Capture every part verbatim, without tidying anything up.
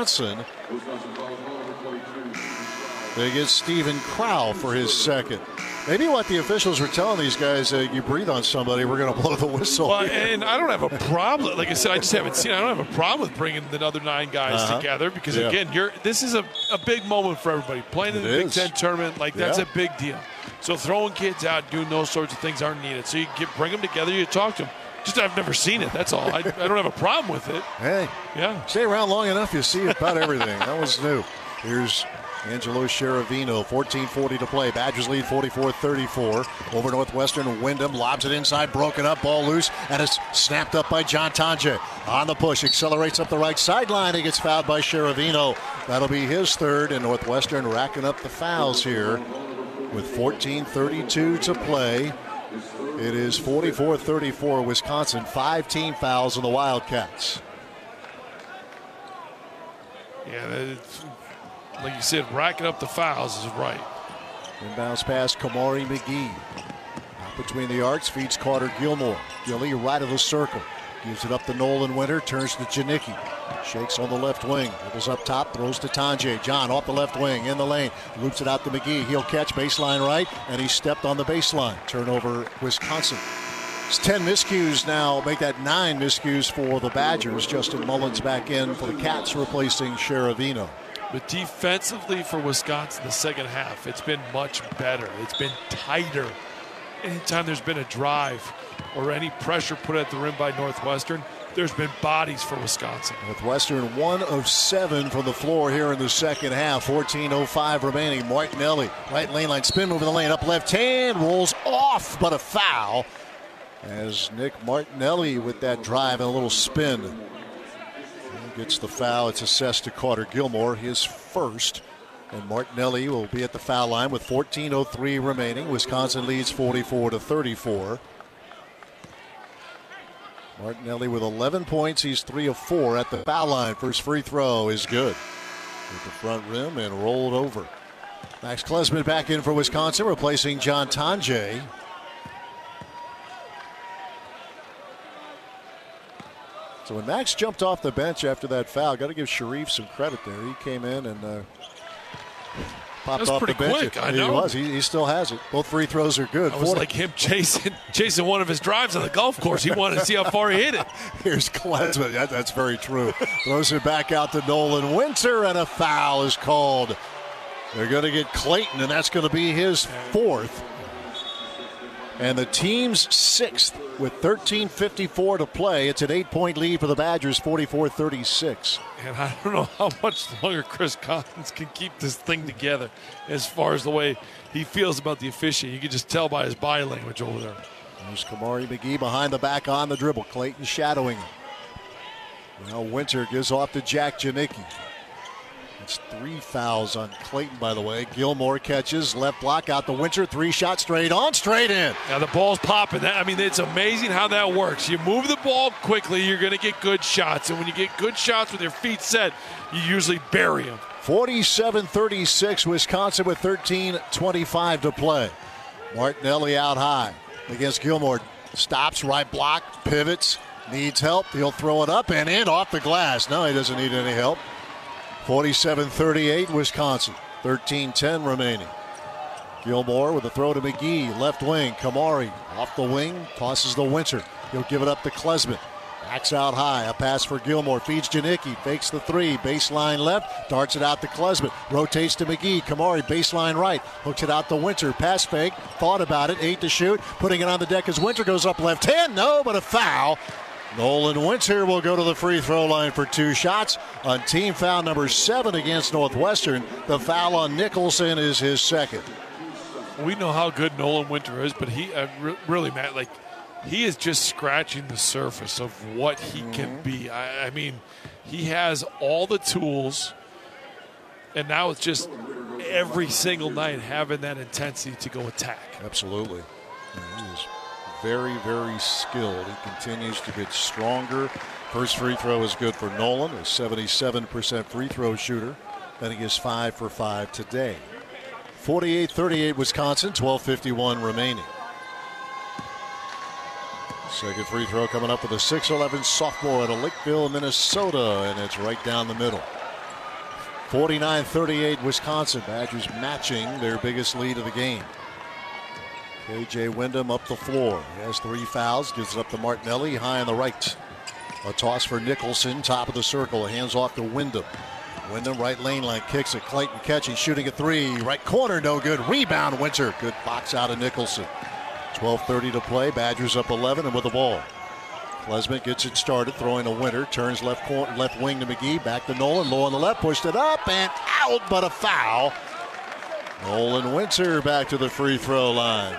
Wisconsin. They get Steven Crow for his second. Maybe what the officials were telling these guys, uh, you breathe on somebody, we're going to blow the whistle. Well, and I don't have a problem. Like I said, I just haven't seen. I don't have a problem with bringing the other nine guys uh-huh. together because yeah. again, you're. This is a, a big moment for everybody. Playing in it the Big is. Ten tournament, like that's yeah. a big deal. So throwing kids out, doing those sorts of things aren't needed. So you get, bring them together, you talk to them. Just I've never seen it. That's all. I, I don't have a problem with it. Hey, yeah. Stay around long enough, you see about everything. That was new. Here's Angelo Cherovino, fourteen forty to play. Badgers lead forty-four thirty-four. Over Northwestern, Wyndham lobs it inside, broken up, ball loose, and it's snapped up by John Tonje. On the push, accelerates up the right sideline. He gets fouled by Cherovino. That'll be his third, and Northwestern racking up the fouls here with fourteen thirty-two to play. It is forty-four thirty-four Wisconsin. Five team fouls on the Wildcats. Yeah, it's, like you said, racking up the fouls is right. Inbounds pass, Kamari McGee. Out between the arcs, feeds Carter Gilmore. Gilly right of the circle. Gives it up to Nolan Winter, turns to Janicki. Shakes on the left wing. Dribbles up top, throws to Tonje. John off the left wing, in the lane. Loops it out to McGee. He'll catch baseline right, and he stepped on the baseline. Turnover, Wisconsin. It's ten miscues now, make that nine miscues for the Badgers. Justin Mullins back in for the Cats, replacing Cherovino. But defensively for Wisconsin, the second half, it's been much better. It's been tighter. Anytime there's been a drive or any pressure put at the rim by Northwestern, there's been bodies for Wisconsin. Northwestern one of seven from the floor here in the second half. fourteen oh five remaining. Martinelli, right lane line, spin over the lane, up left hand, rolls off, but a foul. As Nick Martinelli with that drive and a little spin. He gets the foul. It's assessed to Carter Gilmore, his first. And Martinelli will be at the foul line with fourteen oh three remaining. Wisconsin leads forty-four to thirty-four. Martinelli with eleven points. He's three of four at the foul line. First free throw is good. With the front rim and rolled over. Max Klesmit back in for Wisconsin, replacing John Tonje. So when Max jumped off the bench after that foul, got to give Sharif some credit there. He came in and uh, popped off the bench. Quick, I he know. was. He, he still has it. Both free throws are good. I was forty like him chasing chasing one of his drives on the golf course. He wanted to see how far he hit it. Here's Klesmit. That, that's very true. Throws it back out to Nolan Winter, and a foul is called. They're going to get Clayton, and that's going to be his fourth. And the team's sixth with thirteen fifty-four to play. It's an eight-point lead for the Badgers, forty-four thirty-six. And I don't know how much longer Chris Collins can keep this thing together as far as the way he feels about the officiating. You can just tell by his body language over there. There's Kamari McGee behind the back on the dribble. Clayton shadowing him. Now Winter gives off to Jack Janicki. It's three fouls on Clayton, by the way. Gilmore catches, left block out to Winter. Three shots straight on, straight in. Now the ball's popping. That, I mean, it's amazing how that works. You move the ball quickly, you're going to get good shots. And when you get good shots with your feet set, you usually bury them. forty-seven thirty-six, Wisconsin with thirteen twenty-five to play. Martinelli out high against Gilmore. Stops, right block, pivots, needs help. He'll throw it up and in off the glass. No, he doesn't need any help. forty-seven thirty-eight, Wisconsin. thirteen ten remaining. Gilmore with a throw to McGee. Left wing, Kamari off the wing, tosses the Winter. He'll give it up to Klesmit. Backs out high, a pass for Gilmore. Feeds Janicki, fakes the three. Baseline left, darts it out to Klesmit. Rotates to McGee. Kamari, baseline right. Hooks it out to Winter. Pass fake, thought about it, eight to shoot. Putting it on the deck as Winter goes up left hand. No, but a foul. Nolan Winter will go to the free throw line for two shots on team foul number seven against Northwestern. The foul on Nicholson is his second. We know how good Nolan Winter is, but he uh, re- really, Matt, like he is just scratching the surface of what he mm-hmm. can be. I, I mean, he has all the tools, and now it's just every single night having that intensity to go attack. Absolutely. He is very, very skilled. He continues to get stronger. First free throw is good for Nolan, a seventy-seven percent free throw shooter. Then he is five for five today. forty-eight thirty-eight Wisconsin, twelve fifty-one remaining. Second free throw coming up with a six eleven sophomore out of Lakeville, Minnesota, and it's right down the middle. forty-nine thirty-eight Wisconsin. Badgers matching their biggest lead of the game. K J Wyndham up the floor. He has three fouls. Gives it up to Martinelli. High on the right. A toss for Nicholson. Top of the circle. Hands off to Wyndham. Wyndham right lane line. Kicks it. Clayton catching. Shooting a three. Right corner. No good. Rebound. Winter. Good box out of Nicholson. twelve thirty to play. Badgers up eleven and with the ball. Klesmit gets it started. Throwing to Winter. Turns left corner, left wing to McGee. Back to Nolan. Low on the left. Pushed it up and out. But a foul. Nolan Winter back to the free throw line.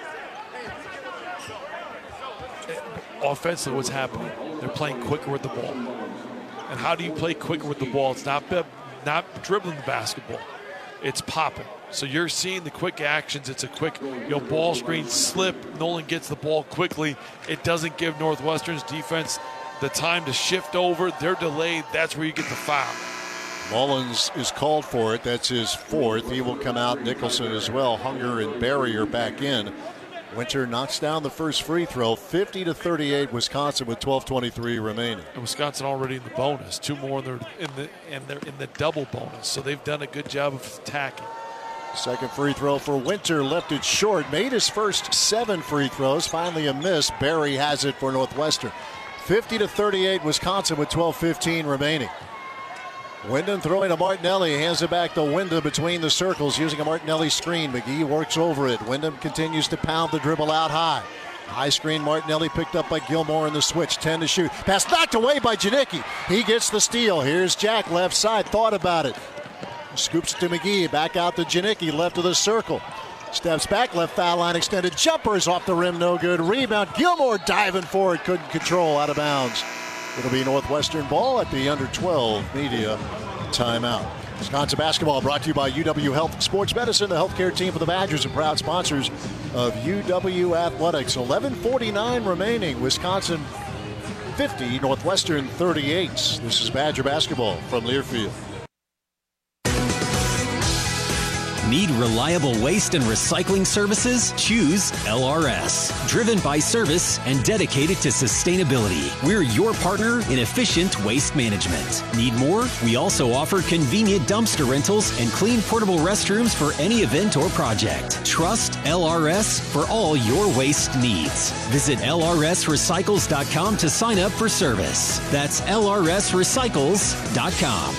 Offensively, what's happening? They're playing quicker with the ball. And how do you play quicker with the ball? It's not not dribbling the basketball. It's popping. So you're seeing the quick actions. It's a quick, you know, ball screen slip. Nolan gets the ball quickly. It doesn't give Northwestern's defense the time to shift over. They're delayed. That's where you get the foul. Mullins is called for it. That's his fourth. He will come out. Nicholson as well. Hunger and Barry are back in. Winter knocks down the first free throw. fifty to thirty-eight Wisconsin with twelve twenty-three remaining. And Wisconsin already in the bonus. Two more in the, in the, and they're in the double bonus. So they've done a good job of attacking. Second free throw for Winter. Left it short. Made his first seven free throws. Finally a miss. Barry has it for Northwestern. fifty to thirty-eight Wisconsin with twelve fifteen remaining. Wyndham throwing to Martinelli. Hands it back to Wyndham between the circles using a Martinelli screen. McGee works over it. Wyndham continues to pound the dribble out high. High screen. Martinelli picked up by Gilmore in the switch. ten to shoot. Pass knocked away by Janicki. He gets the steal. Here's Jack left side. Thought about it. Scoops it to McGee. Back out to Janicki. Left of the circle. Steps back. Left foul line extended. Jumpers off the rim. No good. Rebound. Gilmore diving for it. Couldn't control. Out of bounds. It'll be Northwestern ball at the under twelve media timeout. Wisconsin basketball brought to you by U W Health Sports Medicine, the healthcare team for the Badgers and proud sponsors of U W Athletics. eleven forty-nine remaining. Wisconsin fifty, Northwestern thirty-eight. This is Badger basketball from Learfield. Need reliable waste and recycling services? Choose L R S. Driven by service and dedicated to sustainability. We're your partner in efficient waste management. Need more? We also offer convenient dumpster rentals and clean portable restrooms for any event or project. Trust L R S for all your waste needs. Visit L R S recycles dot com to sign up for service. That's L R S recycles dot com.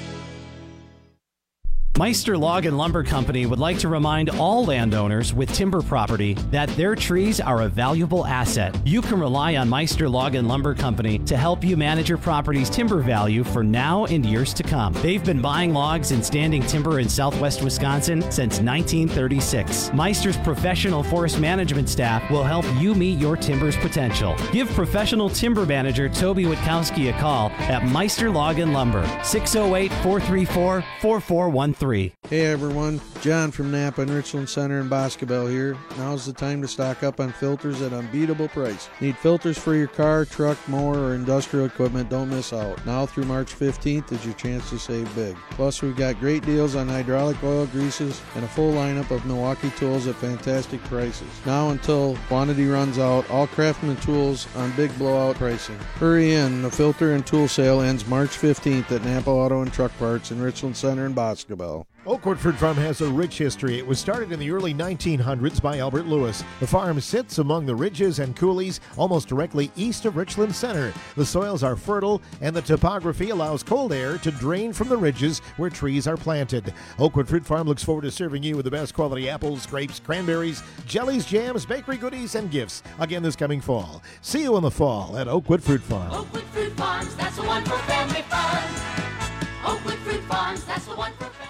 Meister Log and Lumber Company would like to remind all landowners with timber property that their trees are a valuable asset. You can rely on Meister Log and Lumber Company to help you manage your property's timber value for now and years to come. They've been buying logs and standing timber in southwest Wisconsin since nineteen thirty-six. Meister's professional forest management staff will help you meet your timber's potential. Give professional timber manager Toby Witkowski a call at Meister Log and Lumber, six oh eight, four three four, four four one three. Hey everyone, John from Napa and Richland Center in Boscobel here. Now's the time to stock up on filters at unbeatable price. Need filters for your car, truck, mower, or industrial equipment? Don't miss out. Now through March fifteenth is your chance to save big. Plus we've got great deals on hydraulic oil, greases, and a full lineup of Milwaukee tools at fantastic prices. Now until quantity runs out, all Craftsman tools on big blowout pricing. Hurry in, the filter and tool sale ends March fifteenth at Napa Auto and Truck Parts in Richland Center in Boscobel. Oakwood Fruit Farm has a rich history. It was started in the early nineteen hundreds by Albert Lewis. The farm sits among the ridges and coulees almost directly east of Richland Center. The soils are fertile and the topography allows cold air to drain from the ridges where trees are planted. Oakwood Fruit Farm looks forward to serving you with the best quality apples, grapes, cranberries, jellies, jams, bakery goodies, and gifts again this coming fall. See you in the fall at Oakwood Fruit Farm. Oakwood Fruit Farms, that's the one for family fun. Oakwood Fruit Farms, that's the one for family fun.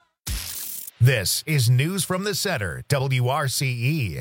This is News from the Center, W R C E.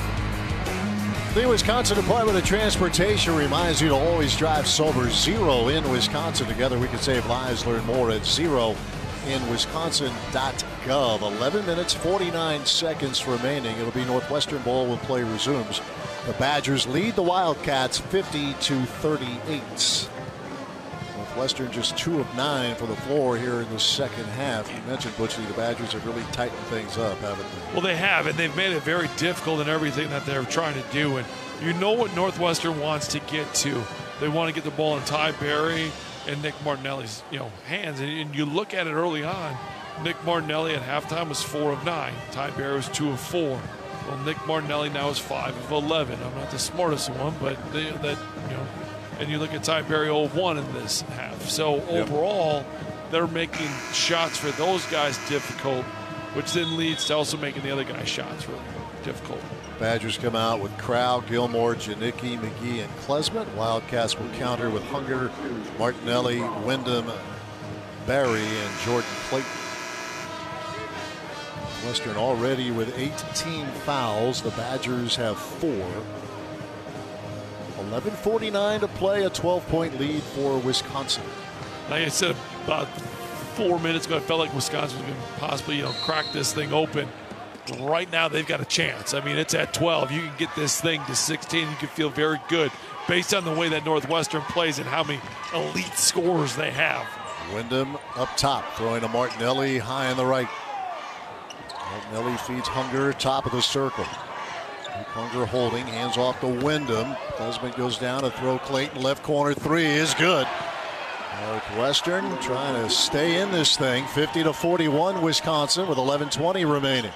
The Wisconsin Department of Transportation reminds you to always drive sober. Zero in Wisconsin. Together we can save lives. Learn more at zero in wisconsin dot gov. eleven minutes, forty-nine seconds remaining. It'll be Northwestern ball when play resumes. The Badgers lead the Wildcats fifty to thirty-eight. Northwestern just two of nine for the floor here in the second half. You mentioned, Butchie, the Badgers have really tightened things up, haven't they? Well, they have, and they've made it very difficult in everything that they're trying to do. And you know what Northwestern wants to get to. They want to get the ball in Ty Berry in Nick Martinelli's you know hands. And, and you look at it early on, Nick Martinelli at halftime was four of nine. Ty Berry was two of four. Well, Nick Martinelli now is five of eleven. I'm not the smartest one, but they, that you know. And you look at Ty Berry zero of one in this half. So Yep. overall, they're making shots for those guys difficult, which then leads to also making the other guys' shots really difficult. Badgers come out with Crow, Gilmore, Janicki, McGee, and Klesmet. Wildcats will counter with Hunger, Martinelli, Wyndham, Barry, and Jordan Clayton. Western already with eighteen fouls. The Badgers have four. eleven forty-nine to play, a twelve-point lead for Wisconsin. Like I said about four minutes ago, I felt like Wisconsin was going to possibly, you know, crack this thing open. Right now, they've got a chance. I mean, it's at twelve. You can get this thing to sixteen. You can feel very good based on the way that Northwestern plays and how many elite scorers they have. Wyndham up top, throwing to Martinelli high on the right. Martinelli feeds Hunger, top of the circle. Hunger holding, hands off to Wyndham. Klesmet goes down to throw Clayton. Left corner three is good. Northwestern trying to stay in this thing. fifty to forty-one Wisconsin with eleven twenty remaining.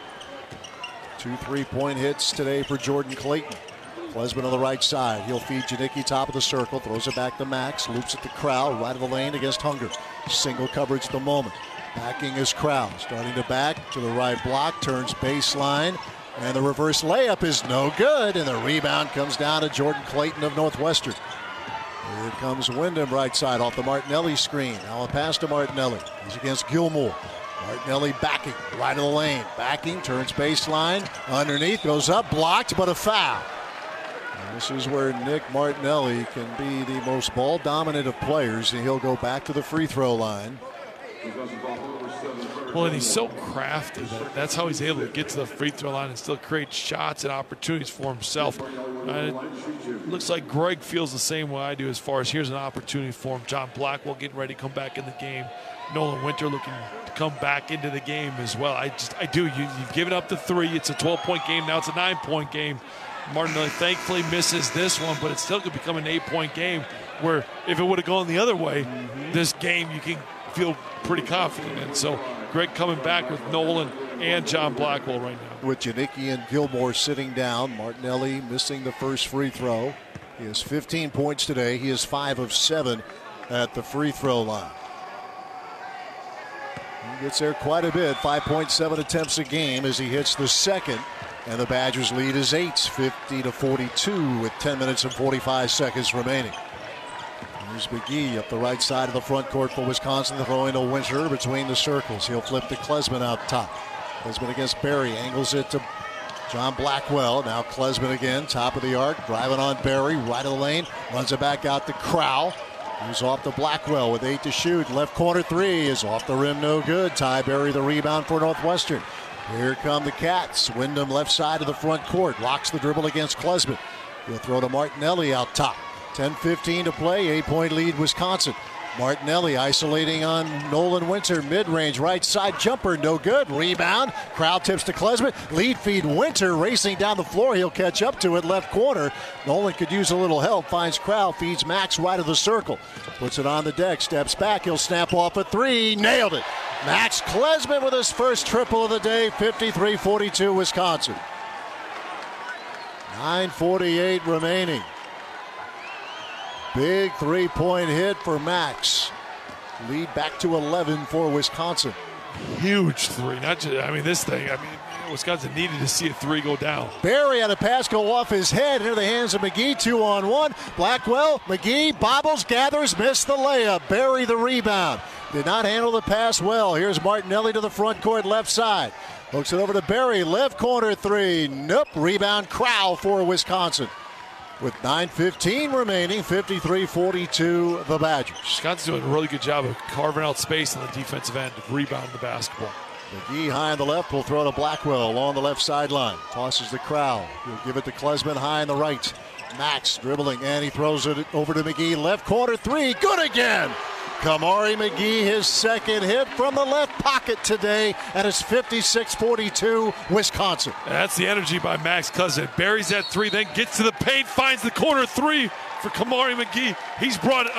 Two three-point hits today for Jordan Clayton. Klesmet on the right side. He'll feed Janicki top of the circle. Throws it back to Max. Loops it to Crow. Right of the lane against Hunger. Single coverage at the moment. Backing is Crow. Starting to back to the right block. Turns baseline. And the reverse layup is no good. And the rebound comes down to Jordan Clayton of Northwestern. Here comes Wyndham right side off the Martinelli screen. Now a pass to Martinelli. He's against Gilmore. Martinelli backing, right of the lane. Backing, turns baseline. Underneath, goes up, blocked, but a foul. And this is where Nick Martinelli can be the most ball dominant of players, and he'll go back to the free throw line. Well, and he's so crafty that that's how he's able to get to the free throw line and still create shots and opportunities for himself. Uh, it looks like Greg feels the same way I do as far as here's an opportunity for him. John Blackwell getting ready to come back in the game. Nolan Winter looking to come back into the game as well. I just, I do. You, you've given up the three. It's a twelve-point game. Now it's a nine-point game. Martinelli thankfully misses this one, but it still could become an eight-point game where if it would have gone the other way, mm-hmm. this game you can feel pretty confident in. So Greg coming back with Nolan and John Blackwell right now. With Janicki and Gilmore sitting down, Martinelli missing the first free throw. He has fifteen points today. He is five of seven at the free throw line. He gets there quite a bit, five point seven attempts a game as he hits the second. And the Badgers lead is eight, fifty to forty-two with ten minutes and forty-five seconds remaining. Here's McGee up the right side of the front court for Wisconsin, throwing to Winter between the circles. He'll flip to Klesmet out top. Klesmet against Barry, angles it to John Blackwell. Now Klesmet again, top of the arc, driving on Barry, right of the lane, runs it back out to Crow. He's off to Blackwell with eight to shoot. Left corner three is off the rim, no good. Ty Berry the rebound for Northwestern. Here come the Cats. Wyndham left side of the front court. Locks the dribble against Klesmet. He'll throw to Martinelli out top. ten fifteen to play. Eight-point lead Wisconsin. Martinelli isolating on Nolan Winter. Mid-range right side jumper. No good. Rebound. Crowd tips to Klesmet. Lead feed Winter racing down the floor. He'll catch up to it. Left corner. Nolan could use a little help. Finds Crowd. Feeds Max right of the circle. Puts it on the deck. Steps back. He'll snap off a three. Nailed it. Max Klesmet with his first triple of the day. fifty-three forty-two Wisconsin. nine forty-eight remaining. Big three-point hit for Max. Lead back to eleven for Wisconsin. Huge three. Not just, I mean, this thing, I mean, Wisconsin needed to see a three go down. Barry had a pass go off his head into the hands of McGee. Two on one. Blackwell, McGee, bobbles, gathers, missed the layup. Barry the rebound. Did not handle the pass well. Here's Martinelli to the front court left side. Hooks it over to Barry. Left corner three. Nope. Rebound Crow for Wisconsin. With nine fifteen remaining, fifty-three forty-two the Badgers. Wisconsin's doing a really good job of carving out space on the defensive end to rebound the basketball. McGee high on the left will throw to Blackwell along the left sideline. Tosses the Crow. He'll give it to Klesmet high on the right. Max dribbling and he throws it over to McGee. Left corner three. Good again. Kamari McGee, his second hit from the left pocket today, and it's fifty-six forty-two Wisconsin. And that's the energy by Max Cousin. Buries that three, then gets to the paint, finds the corner three for Kamari McGee. He's brought a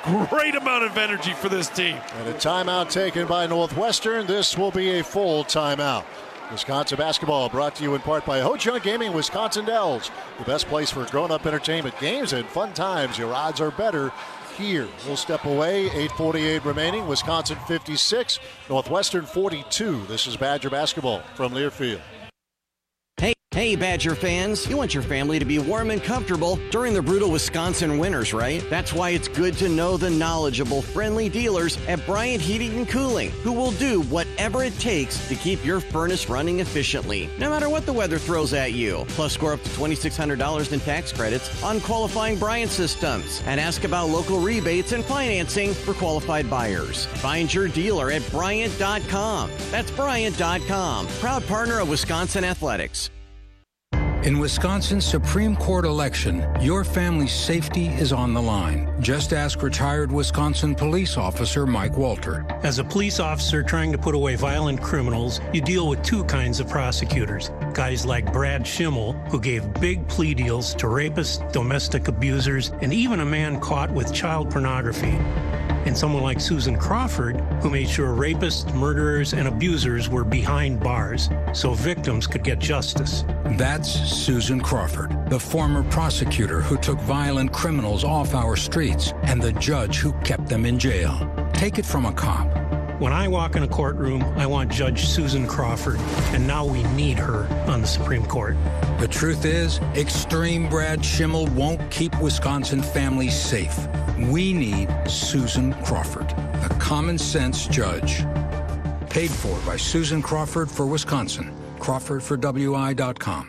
great amount of energy for this team. And a timeout taken by Northwestern. This will be a full timeout. Wisconsin basketball brought to you in part by Ho Chunk Gaming, Wisconsin Dells. The best place for grown-up entertainment, games, and fun times. Your odds are better here. We'll step away. eight forty-eight remaining. Wisconsin fifty-six, Northwestern forty-two. This is Badger basketball from Learfield. Hey, hey, Badger fans. You want your family to be warm and comfortable during the brutal Wisconsin winters, right? That's why it's good to know the knowledgeable, friendly dealers at Bryant Heating and Cooling, who will do whatever it takes to keep your furnace running efficiently, no matter what the weather throws at you. Plus, score up to twenty-six hundred dollars in tax credits on qualifying Bryant systems. And ask about local rebates and financing for qualified buyers. Find your dealer at Bryant dot com. That's Bryant dot com. Proud partner of Wisconsin Athletics. In Wisconsin's Supreme Court election, your family's safety is on the line. Just ask retired Wisconsin police officer Mike Walter. As a police officer trying to put away violent criminals, you deal with two kinds of prosecutors. Guys like Brad Schimmel, who gave big plea deals to rapists, domestic abusers, and even a man caught with child pornography. And someone like Susan Crawford, who made sure rapists, murderers, and abusers were behind bars so victims could get justice. That's Susan Crawford, the former prosecutor who took violent criminals off our streets and the judge who kept them in jail. Take it from a cop. When I walk in a courtroom, I want Judge Susan Crawford, and now we need her on the Supreme Court. The truth is, extreme Brad Schimmel won't keep Wisconsin families safe. We need Susan Crawford, the common sense judge. Paid for by Susan Crawford for Wisconsin. Crawford for W I dot com.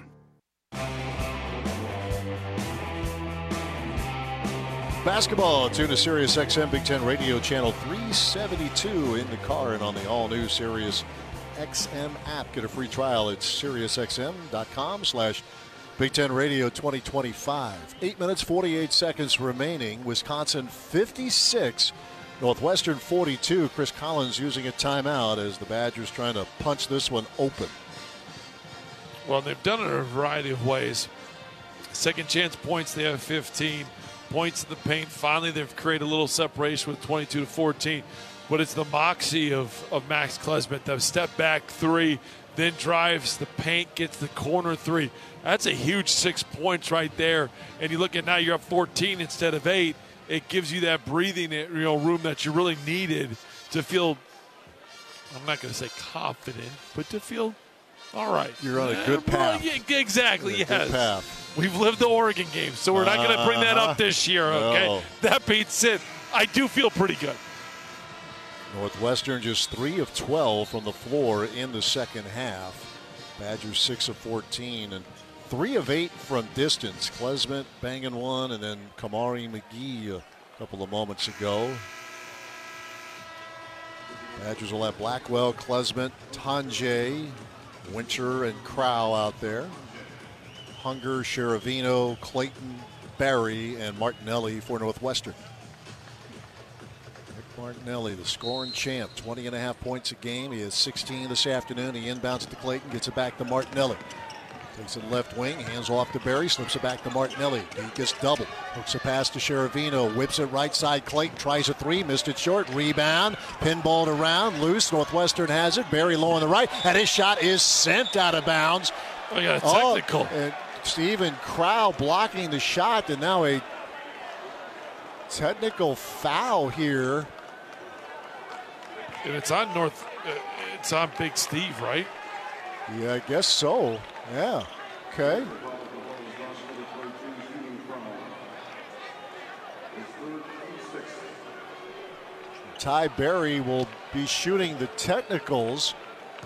Basketball, tune to Sirius X M Big Ten Radio Channel three seventy-two in the car and on the all-new Sirius X M app. Get a free trial at SiriusXM.com slash Big Ten Radio twenty twenty-five. Eight minutes, forty-eight seconds remaining. Wisconsin fifty-six, Northwestern forty-two. Chris Collins using a timeout as the Badgers trying to punch this one open. Well, they've done it in a variety of ways. Second chance points, they have fifteen. Points in the paint. Finally, they've created a little separation with twenty-two to fourteen. But it's the moxie of, of Max Klesmit. The step back three, then drives the paint, gets the corner three. That's a huge six points right there. And you look at now you're up fourteen instead of eight. It gives you that breathing you know, room that you really needed to feel, I'm not going to say confident, but to feel all right. You're on a good path. Yeah, exactly, yes. yes. Good path. We've lived the Oregon game, so we're not going to bring that up this year, okay? No. That being said, I do feel pretty good. Northwestern just three of twelve from the floor in the second half. Badgers six of fourteen and three of eight from distance. Klesmit banging one, and then Kamari McGee a couple of moments ago. Badgers will have Blackwell, Klesmit, Tanjay, Winter, and Crow out there. Hunger, Sheravino, Clayton, Barry, and Martinelli for Northwestern. Rick Martinelli, the scoring champ, twenty and a half points a game. He has sixteen this afternoon. He inbounds to Clayton, gets it back to Martinelli. Takes it left wing, hands off to Barry, slips it back to Martinelli. He gets double. Hooks a pass to Sheravino, whips it right side. Clayton tries a three, missed it short. Rebound, pinballed around, loose. Northwestern has it. Barry low on the right, and his shot is sent out of bounds. Oh, yeah, technical. Oh, and Stephen Crow blocking the shot, and now a technical foul here. And it's on North. Uh, it's on Big Steve, right? Yeah, I guess so. Yeah. Okay. Ty Berry will be shooting the technicals.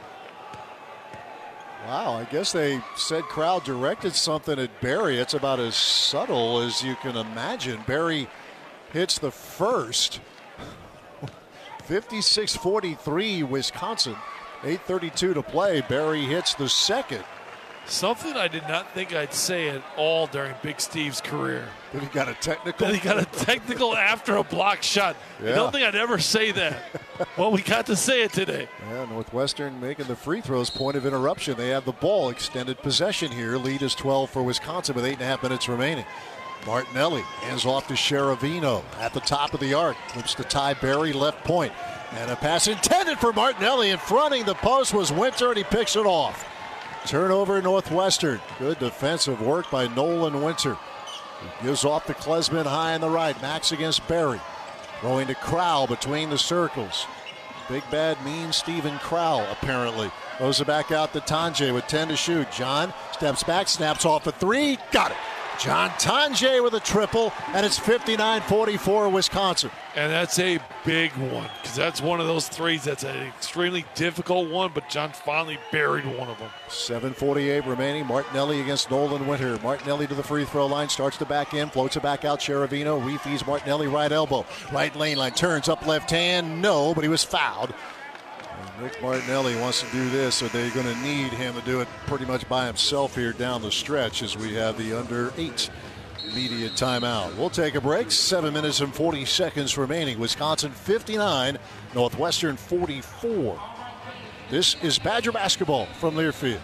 Wow, I guess they said Crow directed something at Barry. It's about as subtle as you can imagine. Barry hits the first. fifty-six forty-three Wisconsin. eight thirty-two to play. Barry hits the second. Something I did not think I'd say at all during Big Steve's career. That he got a technical? That he got a technical after a block shot. Yeah. I don't think I'd ever say that. Well, we got to say it today. Yeah, Northwestern making the free throws point of interruption. They have the ball, extended possession here. Lead is twelve for Wisconsin with eight and a half minutes remaining. Martinelli hands off to Sheravino at the top of the arc. Flips to Ty Berry, left point. And a pass intended for Martinelli. In fronting the post was Winter, and he picks it off. Turnover Northwestern. Good defensive work by Nolan Winter. He gives off to Klesman high on the right. Max against Berry. Throwing to Crowell between the circles. Big bad mean Stephen Crowell apparently. Throws it back out to Tanjay with ten to shoot. John steps back, snaps off a three. Got it. John Tanjay with a triple, and it's fifty-nine forty-four Wisconsin. And that's a big one, because that's one of those threes that's an extremely difficult one, but John finally buried one of them. seven forty-eight remaining. Martinelli against Nolan Winter. Martinelli to the free throw line, starts to back in, floats it back out. Sheravino refeeds Martinelli right elbow. Right lane line, turns up left hand. No, but he was fouled. And Rick Martinelli wants to do this, so they're going to need him to do it pretty much by himself here down the stretch as we have the under eight media timeout. We'll take a break. Seven minutes and forty seconds remaining. Wisconsin fifty-nine, Northwestern forty-four. This is Badger basketball from Learfield.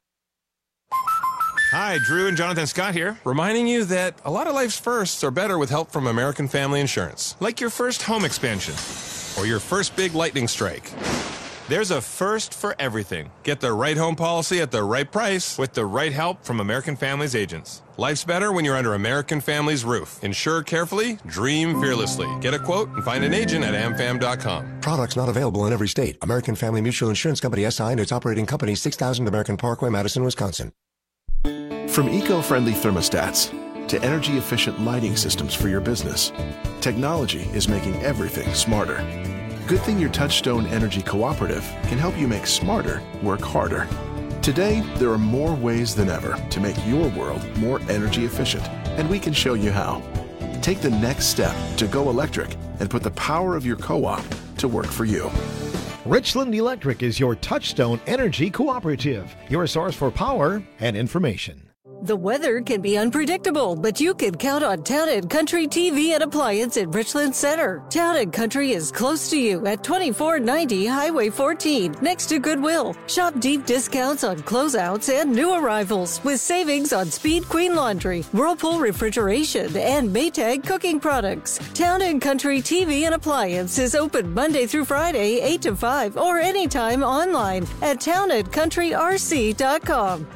Hi, Drew and Jonathan Scott here, reminding you that a lot of life's firsts are better with help from American Family Insurance. Like your first home expansion or your first big lightning strike. There's a first for everything. Get the right home policy at the right price with the right help from American Family's agents. Life's better when you're under American Family's roof. Insure carefully, dream fearlessly. Get a quote and find an agent at a m fam dot com. Products not available in every state. American Family Mutual Insurance Company S I and its operating company, six thousand American Parkway, Madison, Wisconsin. From eco-friendly thermostats to energy-efficient lighting systems for your business, technology is making everything smarter. Good thing your Touchstone Energy Cooperative can help you make smarter work harder. Today, there are more ways than ever to make your world more energy efficient, and we can show you how. Take the next step to go electric and put the power of your co-op to work for you. Richland Electric is your Touchstone Energy Cooperative, your source for power and information. The weather can be unpredictable, but you can count on Town and Country T V and Appliance in Richland Center. Town and Country is close to you at twenty-four ninety Highway fourteen, next to Goodwill. Shop deep discounts on closeouts and new arrivals with savings on Speed Queen Laundry, Whirlpool Refrigeration, and Maytag cooking products. Town and Country T V and Appliance is open Monday through Friday, eight to five, or anytime online at town and country r c dot com.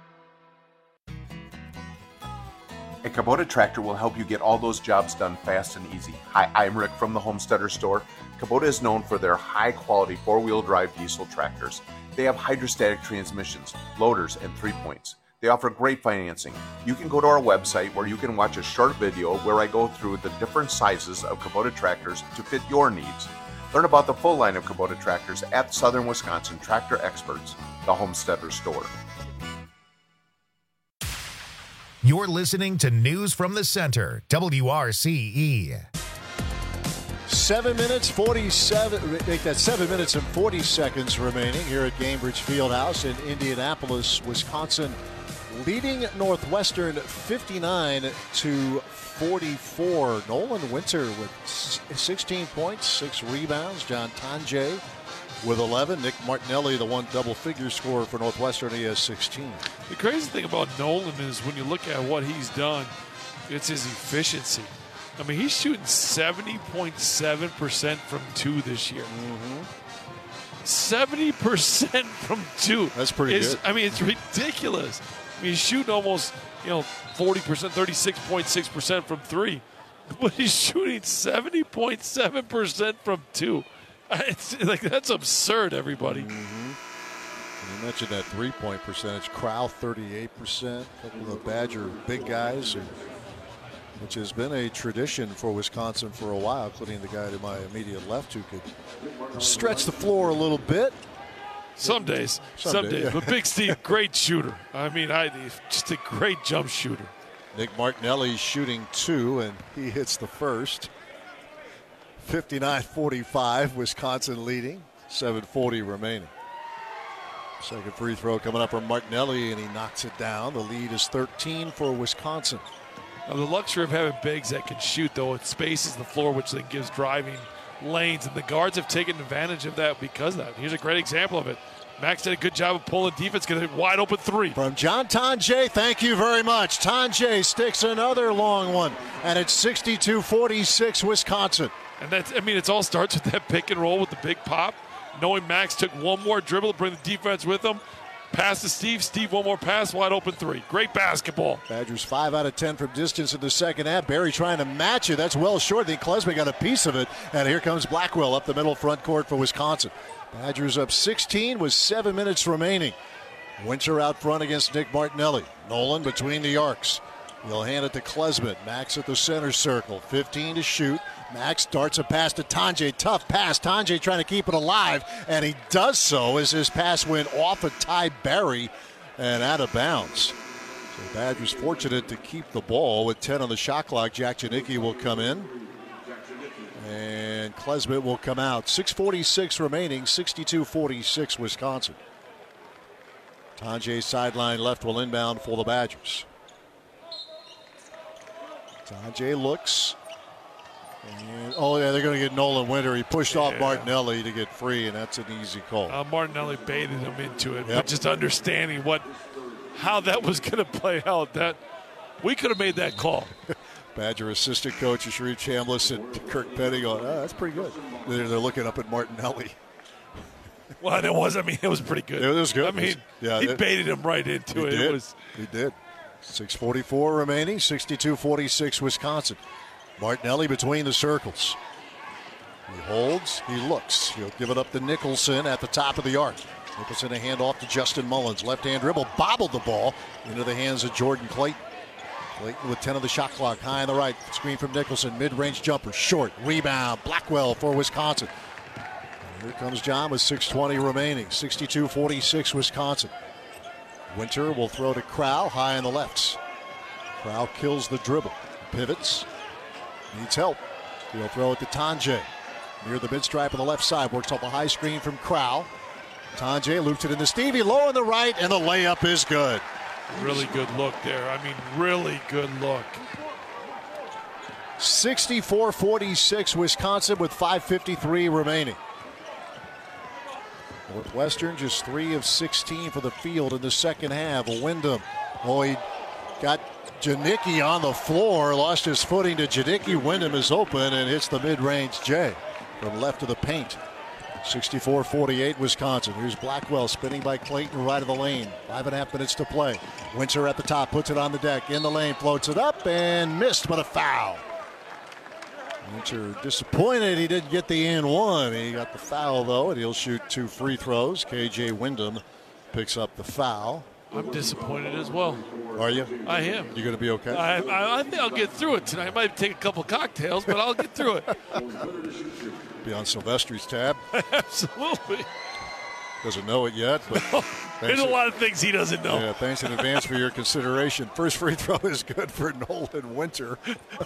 A Kubota tractor will help you get all those jobs done fast and easy. Hi, I'm Rick from the Homesteader Store. Kubota is known for their high-quality four-wheel drive diesel tractors. They have hydrostatic transmissions, loaders, and three-points. They offer great financing. You can go to our website where you can watch a short video where I go through the different sizes of Kubota tractors to fit your needs. Learn about the full line of Kubota tractors at Southern Wisconsin Tractor Experts, the Homesteader Store. You're listening to News from the Center, W R C E. Seven minutes, forty-seven, make that seven minutes and forty seconds remaining here at Gainbridge Fieldhouse in Indianapolis, Wisconsin. Leading Northwestern fifty-nine to forty-four. Nolan Winter with sixteen points, six rebounds. John Tanjay with eleven. Nick Martinelli, the one double-figure scorer for Northwestern, he has sixteen. The crazy thing about Nolan is when you look at what he's done, it's his efficiency. I mean, he's shooting seventy point seven percent from two this year. Mm-hmm. seventy percent from two. That's pretty is, good. I mean, it's ridiculous. I mean, he's shooting almost, you know, forty percent, thirty-six point six percent from three. But he's shooting seventy point seven percent from two. It's like, that's absurd, everybody. Mm-hmm. You mentioned that three-point percentage. Crowell, thirty-eight percent. A couple of the Badger big guys, who, which has been a tradition for Wisconsin for a while, including the guy to my immediate left who could stretch the floor a little bit. Some days. Some, Some days. days. But Big Steve, great shooter. I mean, I just a great jump shooter. Nick Martinelli shooting two, and he hits the first. fifty-nine forty-five, Wisconsin leading, seven forty remaining. Second free throw coming up from Martinelli, and he knocks it down. The lead is thirteen for Wisconsin. Now, the luxury of having bigs that can shoot, though, it spaces the floor, which then gives driving lanes, and the guards have taken advantage of that because of that. Here's a great example of it. Max did a good job of pulling defense, getting a wide open three. From John Tonje, thank you very much. Tonje sticks another long one, and it's sixty-two forty-six Wisconsin. And that's, I mean, it all starts with that pick and roll with the big pop, knowing Max took one more dribble to bring the defense with him. Pass to Steve. Steve, one more pass, wide open three. Great basketball. Badgers five out of ten from distance in the second half. Barry trying to match it. That's well short. I think Klesby got a piece of it. And here comes Blackwell up the middle front court for Wisconsin. Badgers up sixteen with seven minutes remaining. Winter out front against Nick Martinelli. Nolan between the arcs. He'll hand it to Klesmit. Max at the center circle. fifteen to shoot. Max darts a pass to Tonje. Tough pass. Tonje trying to keep it alive, and he does so as his pass went off of Ty Barry and out of bounds. So Badgers fortunate to keep the ball with ten on the shot clock. Jack Janicki will come in, and Klesmit will come out. six forty-six remaining, sixty-two forty-six Wisconsin. Tonje sideline left will inbound for the Badgers. Tonje looks. And, oh, yeah, they're going to get Nolan Winter. He pushed yeah. off Martinelli to get free, and that's an easy call. Uh, Martinelli baited him into it, yep. but just understanding what, how that was going to play out, that we could have made that call. Badger assistant coach Sharif Chambliss and Kirk Petty going, oh, that's pretty good. They're, they're looking up at Martinelli. Well, it was. I mean, it was pretty good. It was good. I mean, yeah, he it, baited him right into he it. Did. It was. He did. six forty-four remaining, sixty-two forty-six Wisconsin. Martinelli between the circles. He holds, he looks. He'll give it up to Nicholson at the top of the arc. Nicholson a handoff to Justin Mullins. Left-hand dribble, bobbled the ball into the hands of Jordan Clayton. Clayton with ten of the shot clock, high on the right. Screen from Nicholson, mid-range jumper, short, rebound. Blackwell for Wisconsin. And here comes John with six twenty remaining, sixty-two forty-six Wisconsin. Winter will throw to Crow, high on the left. Crow kills the dribble, pivots. Needs help. He'll throw it to Tonje. Near the mid-stripe on the left side. Works off a high screen from Crow. Tonje loops it into Stevie. Low on the right, and the layup is good. Really good look there. I mean, really good look. sixty-four forty-six Wisconsin with five fifty-three remaining. Northwestern just three of sixteen for the field in the second half. Wyndham. Oh, he got Janicki on the floor, lost his footing to Janicki. Wyndham is open and hits the mid-range J from left of the paint. sixty-four forty-eight Wisconsin. Here's Blackwell spinning by Clayton right of the lane. Five and a half minutes to play. Winter at the top, puts it on the deck. In the lane, floats it up and missed, but a foul. Winter disappointed he didn't get the and one. He got the foul though, and he'll shoot two free throws. K J Wyndham picks up the foul. I'm disappointed as well. Are you? I am. You going to be okay? I, I, I think I'll get through it tonight. I might take a couple cocktails, but I'll get through it. Be on Silvestri's tab. Absolutely. Doesn't know it yet, but there's a lot of things he doesn't know. Yeah, thanks in advance for your consideration. First free throw is good for Nolan Winter.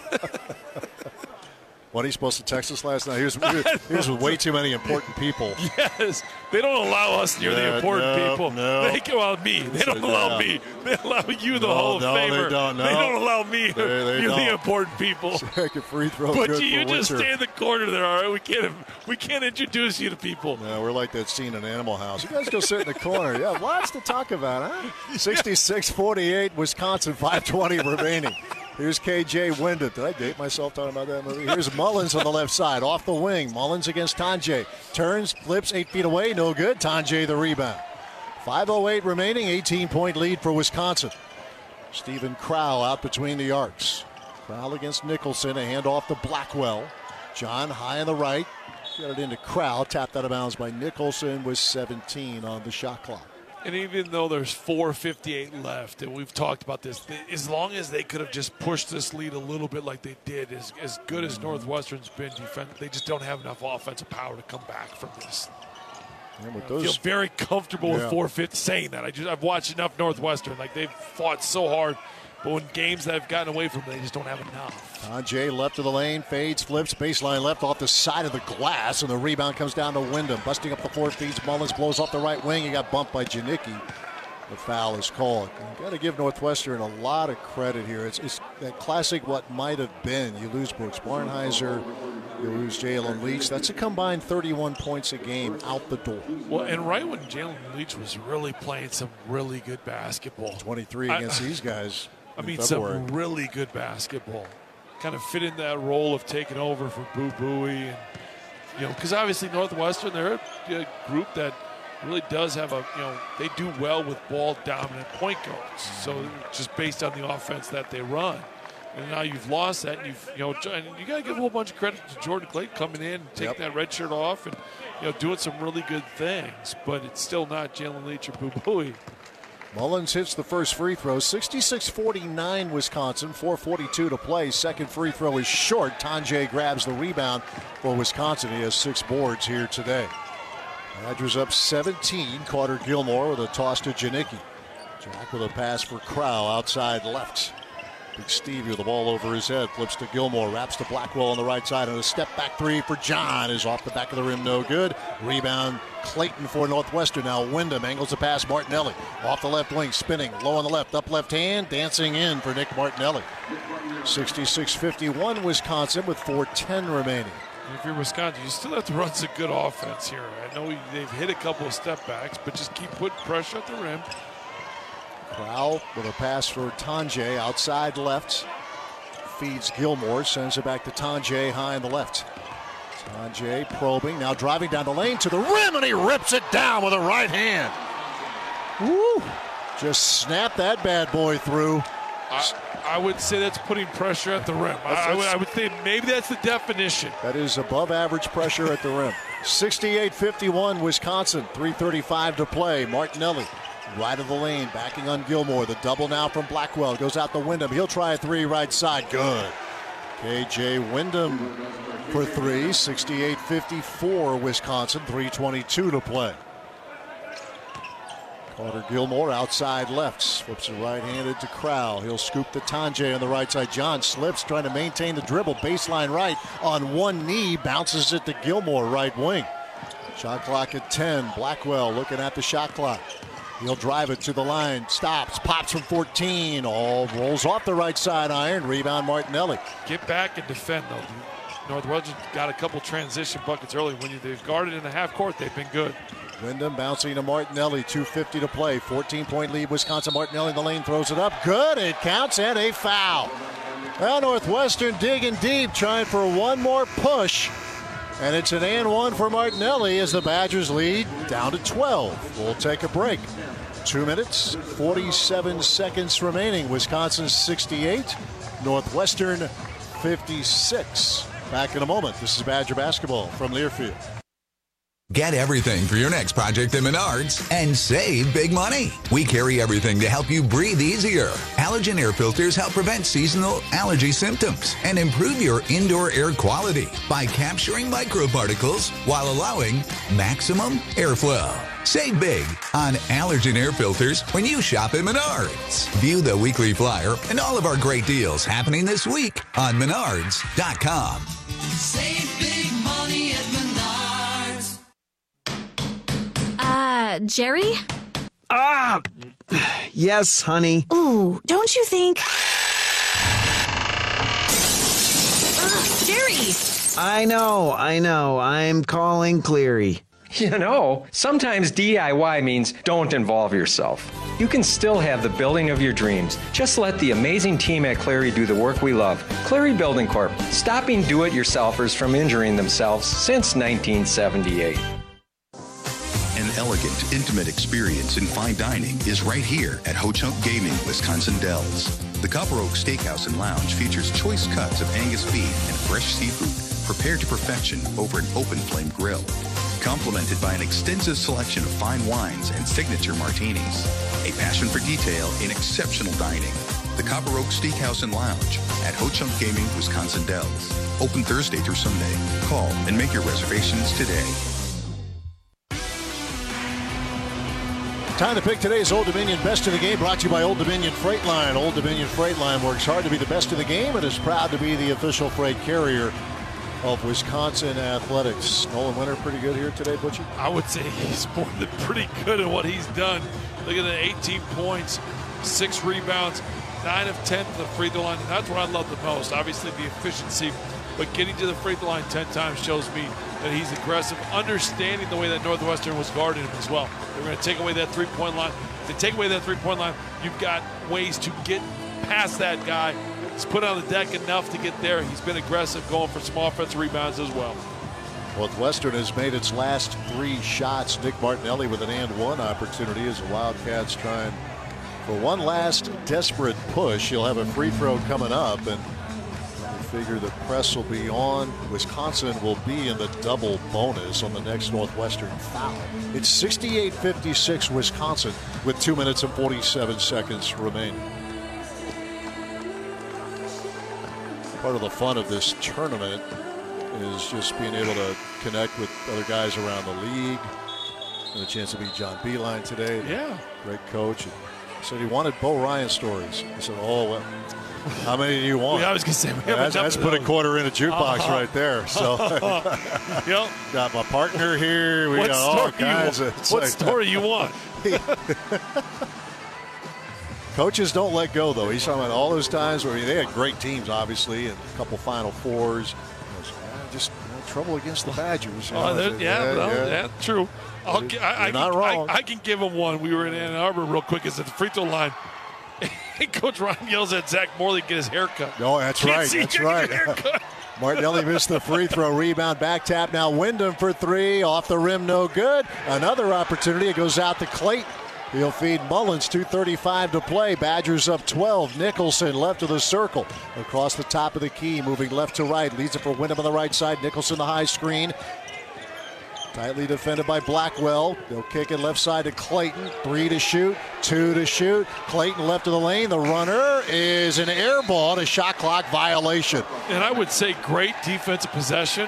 What, he's supposed to text us last night? He was, he was with way too many important people. Yes. They don't allow us near yeah, the important no, people. No. They allow me. They don't allow me. They allow you, the no, Hall of no, Famer. They don't, no. they don't allow me. They, they You're don't. the important people. Second free throw. But good you, you for just Winter. stay in the corner there, all right? We can't, we can't introduce you to people. No, we're like that scene in Animal House. You guys go sit in the corner. Yeah, lots to talk about, huh? sixty-six forty-eight, Wisconsin, five twenty remaining. Here's K J Wyndham. Did I date myself talking about that movie? Here's Mullins on the left side, off the wing. Mullins against Tonje. Turns, flips, eight feet away, no good. Tonje the rebound. five oh eight remaining, eighteen-point lead for Wisconsin. Stephen Crow out between the arcs. Crow against Nicholson, a handoff to Blackwell. John high on the right. Got it into Crow, tapped out of bounds by Nicholson with seventeen on the shot clock. And even though there's four fifty-eight left, and we've talked about this, they, as long as they could have just pushed this lead a little bit like they did, as, as good as Northwestern's been defense, they just don't have enough offensive power to come back from this. And with I those, feel very comfortable yeah. with four fifty saying that. I just I've watched enough Northwestern. Like, they've fought so hard, but when games that have gotten away from them, they just don't have enough. Tonje left of the lane, fades, flips, baseline left off the side of the glass, and the rebound comes down to Wyndham. Busting up the floor, feeds Mullins, blows off the right wing. He got bumped by Janicki. The foul is called. You've got to give Northwestern a lot of credit here. It's, it's that classic what might have been. You lose Brooks Barnheiser, You lose Jalen Leach. That's a combined thirty-one points a game out the door. Well, and right when Jalen Leach was really playing some really good basketball. twenty-three against I, these guys. I mean, February. some really good basketball. Kind of fit in that role of taking over for Boo Buie. And, you know, because obviously Northwestern, they're a, a group that really does have a, you know, they do well with ball dominant point guards. So just based on the offense that they run. And now you've lost that, and you've, you know, and you got to give a whole bunch of credit to Jordan Clayton coming in and taking yep. that red shirt off and, you know, doing some really good things. But it's still not Jalen Leach or Boo Buie. Mullins hits the first free throw. sixty-six forty-nine Wisconsin, four forty-two to play. Second free throw is short. Tonje grabs the rebound for Wisconsin. He has six boards here today. Badgers up seventeen. Carter Gilmore with a toss to Janicki. Jack with a pass for Crow outside left. Big Stevie with the ball over his head. Flips to Gilmore. Wraps to Blackwell on the right side. And a step back three for John is off the back of the rim. No good. Rebound Clayton for Northwestern. Now Wyndham angles the pass. Martinelli off the left wing. Spinning low on the left. Up left hand. Dancing in for Nick Martinelli. sixty-six fifty-one Wisconsin with four ten remaining. If you're Wisconsin, you still have to run some good offense here. I know they've hit a couple of step backs, but just keep putting pressure at the rim. Crow with a pass for Tonje outside left. Feeds Gilmore, sends it back to Tonje high on the left. Tonje probing, now driving down the lane to the rim, and he rips it down with a right hand. Woo! Just snap that bad boy through. I, I would say that's putting pressure at the rim. I, I, would, I would say maybe that's the definition. That is above average pressure at the rim. sixty-eight fifty-one Wisconsin, three thirty-five to play. Martinelli right of the lane, backing on Gilmore. The double now from Blackwell. Goes out to Wyndham. He'll try a three right side. Good. K J Wyndham for three. sixty-eight fifty-four Wisconsin. three twenty-two to play. Carter Gilmore outside left. Flips it right-handed to Crow. He'll scoop the Tonje on the right side. John slips, trying to maintain the dribble. Baseline right on one knee. Bounces it to Gilmore, right wing. Shot clock at ten. Blackwell looking at the shot clock. He'll drive it to the line, stops, pops from fourteen, all rolls off the right side iron, rebound Martinelli. Get back and defend, though. Northwestern got a couple transition buckets early. When they've guarded in the half court, they've been good. Wyndham bouncing to Martinelli, two fifty to play, fourteen-point lead Wisconsin. Martinelli in the lane, throws it up, good, it counts, and a foul. Well, Northwestern digging deep, trying for one more push. And it's an and one for Martinelli as the Badgers lead down to twelve. We'll take a break. Two minutes, forty-seven seconds remaining. Wisconsin sixty-eight, Northwestern fifty-six. Back in a moment. This is Badger basketball from Learfield. Get everything for your next project at Menards and save big money. We carry everything to help you breathe easier. Allergen air filters help prevent seasonal allergy symptoms and improve your indoor air quality by capturing microparticles while allowing maximum airflow. Save big on allergen air filters when you shop at Menards. View the weekly flyer and all of our great deals happening this week on menards dot com. Save big money at Menards. Uh, Jerry? Ah! Yes, honey. Ooh, don't you think... Ugh, Jerry! I know, I know. I'm calling Cleary. You know, sometimes D I Y means don't involve yourself. You can still have the building of your dreams. Just let the amazing team at Cleary do the work we love. Cleary Building Corp, stopping do-it-yourselfers from injuring themselves since nineteen seventy-eight. An elegant, intimate experience in fine dining is right here at Ho Chunk Gaming, Wisconsin Dells. The Copper Oak Steakhouse and Lounge features choice cuts of Angus beef and fresh seafood prepared to perfection over an open flame grill. Complemented by an extensive selection of fine wines and signature martinis. A passion for detail in exceptional dining. The Copper Oak Steakhouse and Lounge at Ho Chunk Gaming, Wisconsin Dells. Open Thursday through Sunday. Call and make your reservations today. Time to pick today's Old Dominion Best of the Game, brought to you by Old Dominion Freight Line. Old Dominion Freight Line works hard to be the best of the game and is proud to be the official freight carrier of Wisconsin Athletics. Nolan Winter pretty good here today, Butchie? I would say he's more than pretty good at what he's done. Look at the eighteen points, six rebounds, nine of ten to the free throw line. And that's what I love the most. Obviously, the efficiency but getting to the free throw line ten times shows me that he's aggressive, understanding the way that Northwestern was guarding him as well. They're going to take away that three-point line. To take away that three-point line, you've got ways to get past that guy. He's put on the deck enough to get there. He's been aggressive, going for some offensive rebounds as well. Northwestern has made its last three shots. Nick Martinelli with an and one opportunity as the Wildcats trying for one last desperate push. He'll have a free throw coming up, and we figure the press will be on. Wisconsin will be in the double bonus on the next Northwestern foul. It's sixty-eight fifty-six Wisconsin with two minutes and forty-seven seconds remaining. Part of the fun of this tournament is just being able to connect with other guys around the league. Had a chance to meet John Beilein today. Yeah. Great coach. And said he wanted Bo Ryan stories. I said, oh, well, how many do you want? Yeah, I was going to say, we yeah, that's, that's put a quarter in a jukebox uh-huh. right there. So, yep. Got my partner here. We what got all kinds of. What like, story you want? Coaches don't let go, though. He's talking about all those times where they had great teams, obviously, and a couple Final Fours. Just you know, trouble against the Badgers. You know? Oh, yeah, yeah, well, yeah. yeah, true. I'll, You're, I, I, you're not can, wrong. I, I can give him one. We were in Ann Arbor real quick. It's at the free throw line. Coach Ryan yells at Zach Morley to get his hair cut. No, that's Can't right. see That's get right. Martinelli missed the free throw. Rebound, back tap. Now Wyndham for three. Off the rim, no good. Another opportunity. It goes out to Clayton. He'll feed Mullins. two thirty-five to play. Badgers up twelve. Nicholson left of the circle. Across the top of the key, moving left to right. Leads it for Wyndham on the right side. Nicholson the high screen. Tightly defended by Blackwell. They'll kick it left side to Clayton. Three to shoot, two to shoot. Clayton left of the lane. The runner is an air ball, a shot clock violation. And I would say great defensive possession.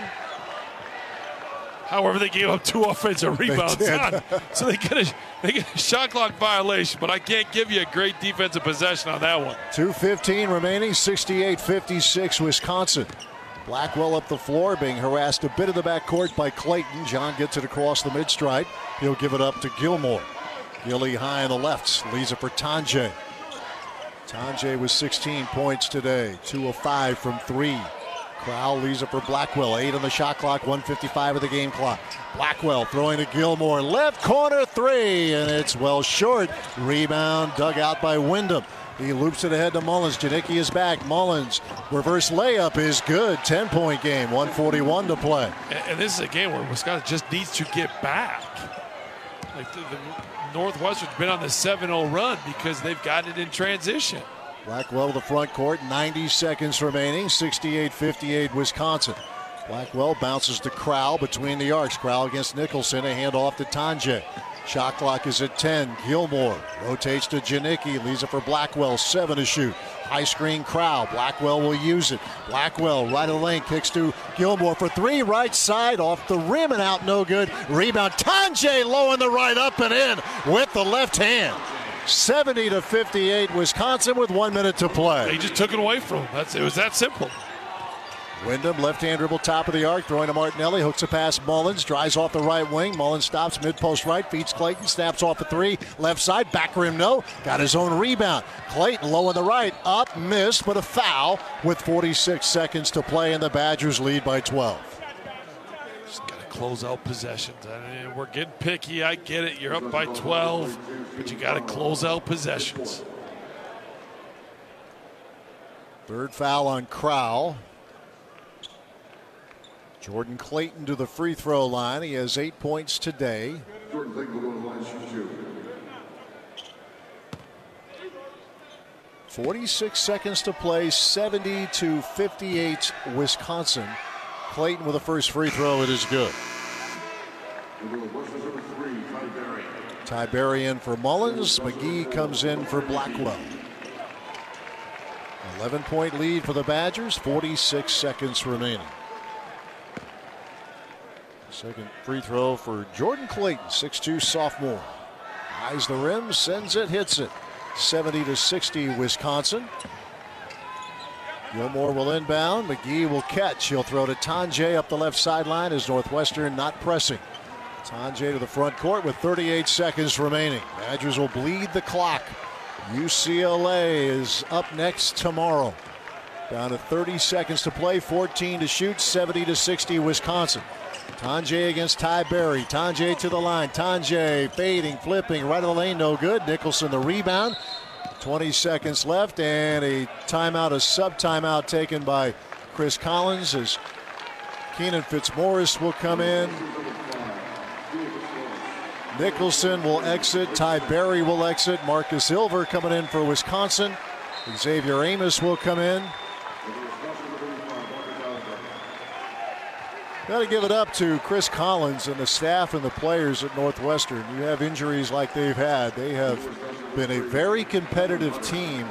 However, they gave up two offensive rebounds on, so they get a they get a shot clock violation. But I can't give you a great defensive possession on that one. two fifteen remaining, sixty-eight fifty-six Wisconsin. Blackwell up the floor, being harassed a bit in the backcourt by Clayton. John gets it across the mid-stripe. He'll give it up to Gilmore. Gilly high on the left, leaves it for Tanjay. Tanjay with sixteen points today, two of five from three. Crowell leaves it for Blackwell. Eight on the shot clock, one fifty-five of the game clock. Blackwell throwing to Gilmore. Left corner three, and it's well short. Rebound dug out by Wyndham. He loops it ahead to Mullins. Janicki is back. Mullins, reverse layup is good. ten-point game, one forty-one to play. And, and this is a game where Wisconsin just needs to get back. Like the, the Northwestern's been on the seven oh run because they've gotten it in transition. Blackwell to the front court, ninety seconds remaining, sixty-eight fifty-eight Wisconsin. Blackwell bounces to Crowell between the arcs. Crowell against Nicholson, a handoff to Tanjay. Shot clock is at ten. Gilmore rotates to Janicki, leaves it for Blackwell, seven to shoot. High screen Crowell. Blackwell will use it. Blackwell right of the lane, kicks to Gilmore for three, right side, off the rim and out, no good. Rebound, Tanjay low in the right, up and in with the left hand. seventy to fifty-eight Wisconsin with one minute to play. They just took it away from him. That's, it was that simple. Wyndham, left-hand dribble, top of the arc, throwing to Martinelli, hooks it past Mullins, drives off the right wing. Mullins stops, mid-post right, feeds Clayton, snaps off a three, left side, back rim, no. Got his own rebound. Clayton low on the right, up, missed, but a foul with forty-six seconds to play, and the Badgers lead by twelve. Just got to close out possessions. I mean, we're getting picky, I get it. You're up by twelve, but you got to close out possessions. Third foul on Crowell. Jordan Clayton to the free throw line. He has eight points today. Jordan Clayton will go to the line, shoot. forty-six seconds to play, seventy to fifty-eight Wisconsin. Clayton with the first free throw, it is good. Tiberi in for Mullins. McGee comes in for Blackwell. eleven-point lead for the Badgers, forty-six seconds remaining. Second free throw for Jordan Clayton, six two sophomore. Eyes the rim, sends it, hits it. seventy to sixty Wisconsin. Gilmore will inbound. McGee will catch. He'll throw to Tanjay up the left sideline as Northwestern not pressing. Tanjay to the front court with thirty-eight seconds remaining. Badgers will bleed the clock. U C L A is up next tomorrow. Down to thirty seconds to play, fourteen to shoot, seventy to sixty Wisconsin. Tonje against Ty Berry. Tonje to the line. Tonje fading, flipping, right of the lane, no good. Nicholson the rebound. twenty seconds left, and a timeout, a sub-timeout taken by Chris Collins as Keenan Fitzmaurice will come in. Nicholson will exit. Ty Berry will exit. Marcus Ilver coming in for Wisconsin. Xavier Amos will come in. Got to give it up to Chris Collins and the staff and the players at Northwestern. You have injuries like they've had. They have been a very competitive team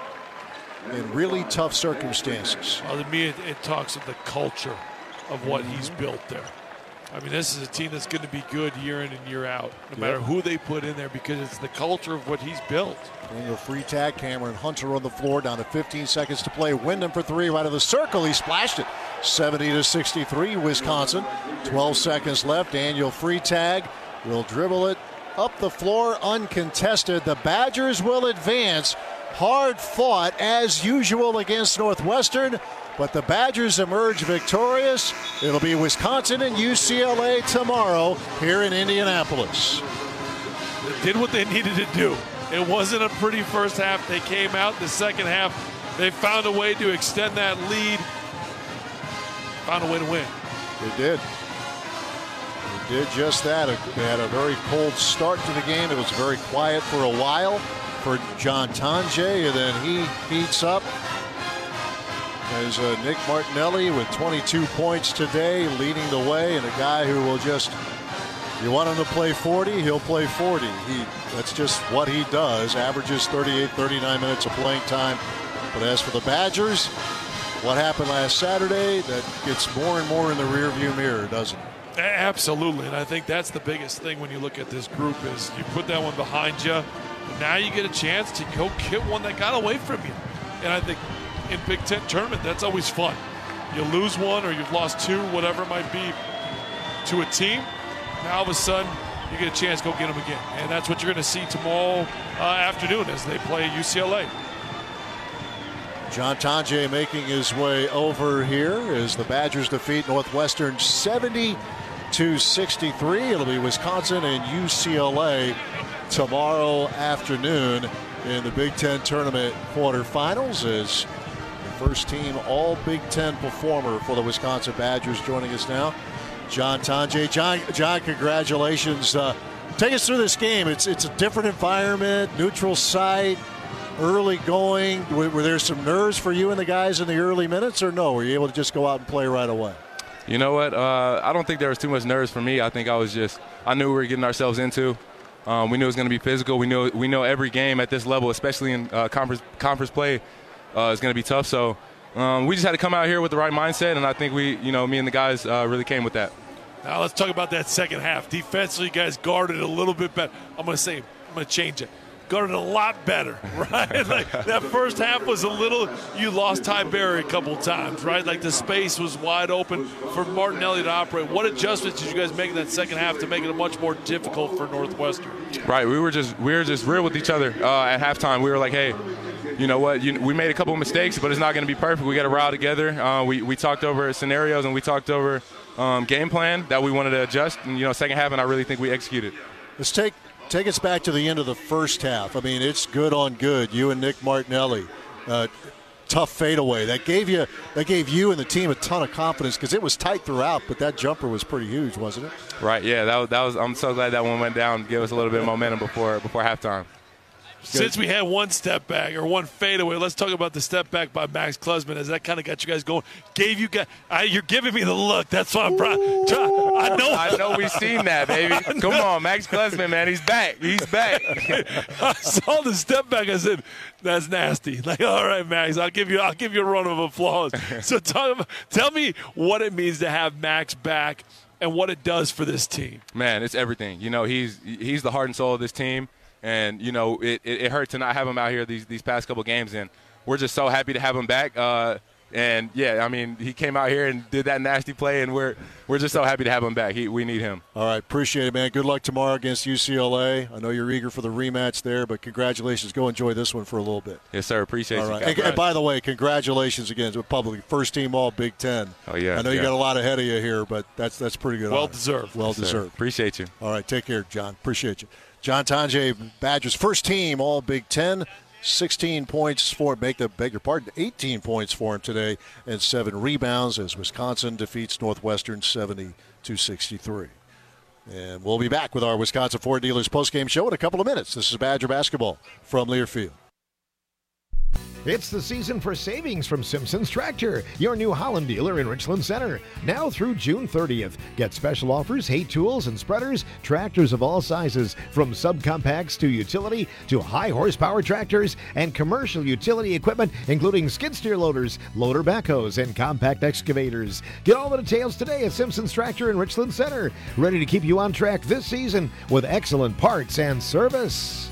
in really tough circumstances. Well, to me, it, it talks of the culture of what he's built there. I mean, this is a team that's going to be good year in and year out, no matter Yep. who they put in there, because it's the culture of what he's built. Daniel Freitag, Cameron Hunter on the floor, down to fifteen seconds to play. Wyndham for three, right of the circle. He splashed it. seventy to sixty-three, Wisconsin. twelve seconds left. Daniel Freitag will dribble it up the floor, uncontested. The Badgers will advance. Hard fought as usual against Northwestern, but the Badgers emerge victorious. It'll be Wisconsin and U C L A tomorrow here in Indianapolis. They did what they needed to do. It wasn't a pretty first half. They came out the second half. They found a way to extend that lead. Found a way to win. They did. They did just that. They had a very cold start to the game. It was very quiet for a while for John Tonje, and then he heats up. There's uh, Nick Martinelli with twenty-two points today, leading the way, and a guy who will just, you want him to play forty, he'll play forty. He, that's just what he does. Averages thirty-eight, thirty-nine minutes of playing time. But as for the Badgers, what happened last Saturday, that gets more and more in the rearview mirror, doesn't it? A- Absolutely, and I think that's the biggest thing when you look at this group is you put that one behind you. Now you get a chance to go get one that got away from you. And I think in Big Ten tournament, that's always fun. You lose one or you've lost two, whatever it might be, to a team. Now all of a sudden, you get a chance to go get them again. And that's what you're going to see tomorrow uh, afternoon as they play U C L A. John Tonje making his way over here as the Badgers defeat Northwestern seventy to sixty-three. It'll be Wisconsin and U C L A tomorrow afternoon in the Big Ten tournament quarterfinals as the first team all Big Ten performer for the Wisconsin Badgers joining us now. John Tonje. John, John, congratulations. Uh, take us through this game. It's it's a different environment, neutral site, early going. Were, were there some nerves for you and the guys in the early minutes, or no? Were you able to just go out and play right away? You know what? Uh, I don't think there was too much nerves for me. I think I was just, I knew we were getting ourselves into. Um, we knew it was going to be physical. We knew we know every game at this level, especially in uh, conference conference play, uh, is going to be tough. So um, we just had to come out here with the right mindset, and I think we, you know, me and the guys uh, really came with that. Now let's talk about that second half. Defensively, you guys guarded a little bit better. I'm going to say, I'm going to change it. Guarded a lot better, right? Like that first half was a little, you lost Ty Berry a couple times, right? Like the space was wide open for Martinelli to operate. What adjustments did you guys make in that second half to make it much more difficult for Northwestern? Right, we were just we were just real with each other uh, at halftime. We were like, hey, you know what? You, we made a couple of mistakes, but it's not going to be perfect. We got to rile together. Uh, we we talked over scenarios and we talked over um, game plan that we wanted to adjust. And you know, second half, and I really think we executed. Let's take. Take us back to the end of the first half. I mean, it's good on good. You and Nick Martinelli, uh, tough fadeaway. That gave you, that gave you and the team a ton of confidence because it was tight throughout. But that jumper was pretty huge, wasn't it? Right. Yeah. That was. That was. I'm so glad that one went down. Give us a little bit of momentum before before halftime. Since we had one step back or one fadeaway, let's talk about the step back by Max Klesman. As that kind of got you guys going, gave you guys. I, you're giving me the look. That's why I'm proud. I know. I know we've seen that, baby. Come on, Max Klesman, man. He's back. He's back. I saw the step back. I said, "That's nasty." Like, all right, Max. I'll give you. I'll give you a round of applause. So, talk about, tell me what it means to have Max back and what it does for this team. Man, it's everything. You know, he's he's the heart and soul of this team. And, you know, it, it, it hurt to not have him out here these, these past couple games. And we're just so happy to have him back. Uh, And, yeah, I mean, he came out here and did that nasty play, and we're we're just so happy to have him back. He, we need him. All right, appreciate it, man. Good luck tomorrow against U C L A. I know you're eager for the rematch there, but congratulations. Go enjoy this one for a little bit. Yes, sir. Appreciate All you. right. And, and by the way, congratulations again to publicly. First team all Big Ten. Oh, yeah. I know you yeah. got a lot ahead of you here, but that's that's pretty good. Well honor. deserved. Well Yes, deserved. sir. Appreciate you. All right, take care, John. Appreciate you. John Tonje, Badgers first team all Big Ten. sixteen points for, make the, beg your pardon, eighteen points for him today, and seven rebounds as Wisconsin defeats Northwestern seventy to sixty-three. And we'll be back with our Wisconsin Ford Dealers postgame show in a couple of minutes. This is Badger basketball from Learfield. It's the season for savings from Simpson's Tractor, your new Holland dealer in Richland Center. Now through June thirtieth. Get special offers, hay tools and spreaders, tractors of all sizes, from subcompacts to utility to high horsepower tractors and commercial utility equipment, including skid steer loaders, loader backhoes, and compact excavators. Get all the details today at Simpson's Tractor in Richland Center. Ready to keep you on track this season with excellent parts and service.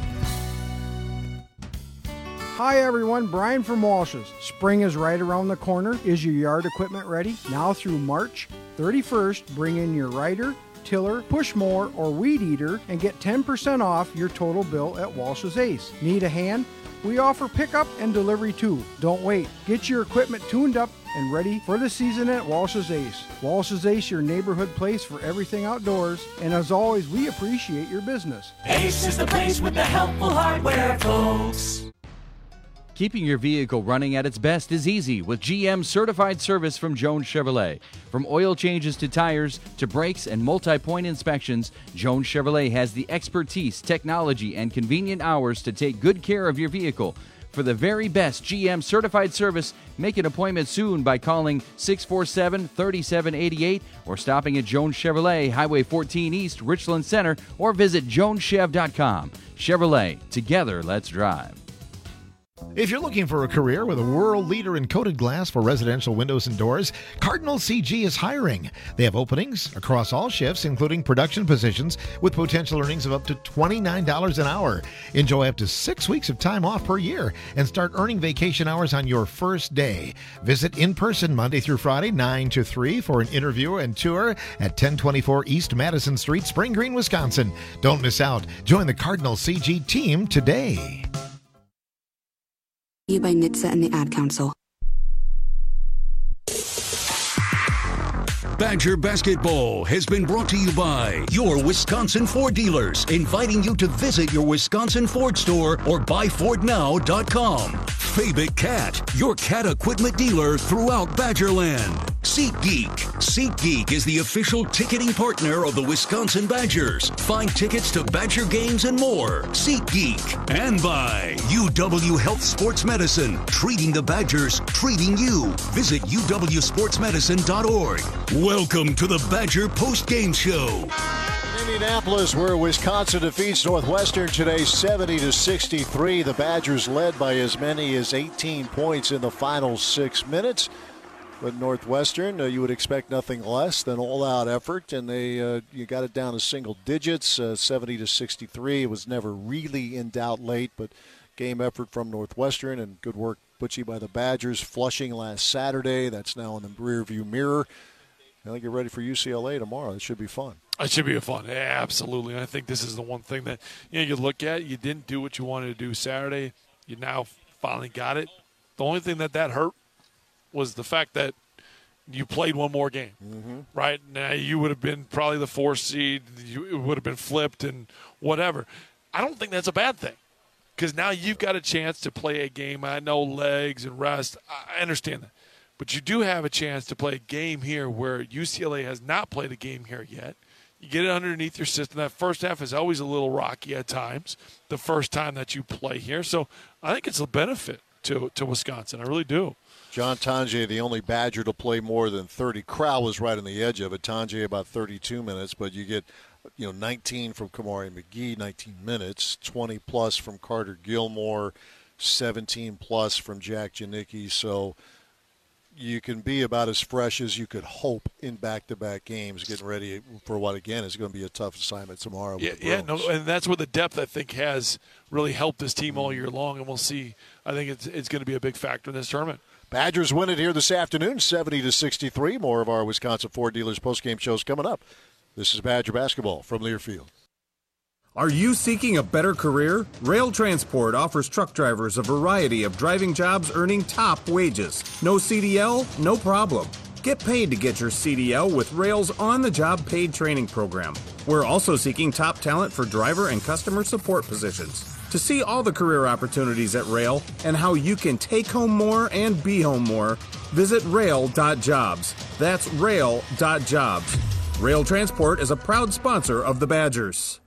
Hi everyone, Brian from Walsh's. Spring is right around the corner. Is your yard equipment ready? Now through March thirty-first, bring in your rider, tiller, push mower, or weed eater and get ten percent off your total bill at Walsh's Ace. Need a hand? We offer pickup and delivery too. Don't wait. Get your equipment tuned up and ready for the season at Walsh's Ace. Walsh's Ace, your neighborhood place for everything outdoors. And as always, we appreciate your business. Ace is the place with the helpful hardware, folks. Keeping your vehicle running at its best is easy with G M certified service from Jones Chevrolet. From oil changes to tires to brakes and multi-point inspections, Jones Chevrolet has the expertise, technology, and convenient hours to take good care of your vehicle. For the very best G M certified service, make an appointment soon by calling six four seven, three seven eight eight or stopping at Jones Chevrolet, Highway fourteen East, Richland Center, or visit jones chev dot com. Chevrolet, together let's drive. If you're looking for a career with a world leader in coated glass for residential windows and doors, Cardinal C G is hiring. They have openings across all shifts, including production positions, with potential earnings of up to twenty-nine dollars an hour. Enjoy up to six weeks of time off per year and start earning vacation hours on your first day. Visit in person Monday through Friday, nine to three, for an interview and tour at ten twenty-four East Madison Street, Spring Green, Wisconsin. Don't miss out. Join the Cardinal C G team today. You by N H T S A and the Ad Council. Badger Basketball has been brought to you by your Wisconsin Ford dealers, inviting you to visit your Wisconsin Ford store or buy ford now dot com. Fabic Cat, your cat equipment dealer throughout Badgerland. SeatGeek. SeatGeek is the official ticketing partner of the Wisconsin Badgers. Find tickets to Badger games and more. SeatGeek. And by U W Health Sports Medicine, treating the Badgers, treating you. Visit u w sports medicine dot org. Welcome to the Badger Post-Game Show. Indianapolis, where Wisconsin defeats Northwestern today seventy to sixty-three. The Badgers led by as many as eighteen points in the final six minutes. But Northwestern, uh, you would expect nothing less than all-out effort, and they uh, you got it down to single digits, uh, seventy to sixty-three. It was never really in doubt late, but game effort from Northwestern and good work, Butchie, by the Badgers. Flushing last Saturday, that's now in the rearview mirror. I think you're ready for U C L A tomorrow. It should be fun. It should be a fun. Yeah, absolutely. I think this is the one thing that you know you look at. You didn't do what you wanted to do Saturday. You now finally got it. The only thing that that hurt was the fact that you played one more game. Mm-hmm. Right now, you would have been probably the fourth seed. You, it would have been flipped and whatever. I don't think that's a bad thing because now you've got a chance to play a game. I know legs and rest. I understand that. But you do have a chance to play a game here where U C L A has not played a game here yet. You get it underneath your system. That first half is always a little rocky at times, the first time that you play here. So I think it's a benefit to, to Wisconsin. I really do. John Tonje, the only Badger to play more than thirty. Crowell was right on the edge of it. Tonje about thirty-two minutes, but you get you know nineteen from Kamari McGee, nineteen minutes, twenty plus from Carter Gilmore, seventeen plus from Jack Janicki. So you can be about as fresh as you could hope in back-to-back games, getting ready for what, again, is going to be a tough assignment tomorrow. Yeah, with the yeah, no, and that's where the depth, I think, has really helped this team all year long, and we'll see. I think it's it's going to be a big factor in this tournament. Badgers win it here this afternoon, seventy to sixty-three. More of our Wisconsin Ford Dealers postgame shows coming up. This is Badger basketball from Learfield. Are you seeking a better career? Rail Transport offers truck drivers a variety of driving jobs earning top wages. No C D L? No problem. Get paid to get your C D L with Rail's on-the-job paid training program. We're also seeking top talent for driver and customer support positions. To see all the career opportunities at Rail and how you can take home more and be home more, visit rail dot jobs. That's rail dot jobs. Rail Transport is a proud sponsor of the Badgers.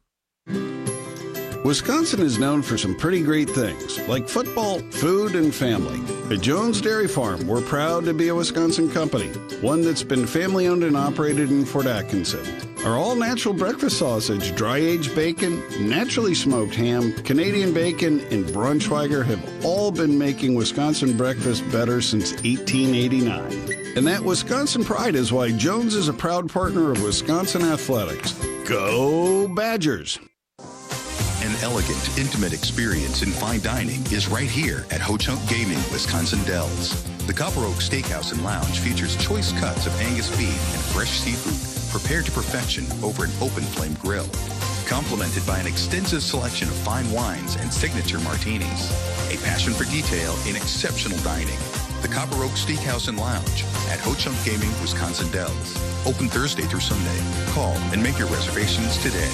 Wisconsin is known for some pretty great things, like football, food, and family. At Jones Dairy Farm, we're proud to be a Wisconsin company, one that's been family-owned and operated in Fort Atkinson. Our all-natural breakfast sausage, dry-aged bacon, naturally smoked ham, Canadian bacon, and Braunschweiger have all been making Wisconsin breakfast better since eighteen eighty-nine. And that Wisconsin pride is why Jones is a proud partner of Wisconsin Athletics. Go Badgers! An elegant, intimate experience in fine dining is right here at Ho Chunk Gaming, Wisconsin Dells. The Copper Oak Steakhouse and Lounge features choice cuts of Angus beef and fresh seafood prepared to perfection over an open flame grill, complemented by an extensive selection of fine wines and signature martinis. A passion for detail in exceptional dining. The Copper Oak Steakhouse and Lounge at Ho Chunk Gaming, Wisconsin Dells. Open Thursday through Sunday. Call and make your reservations today.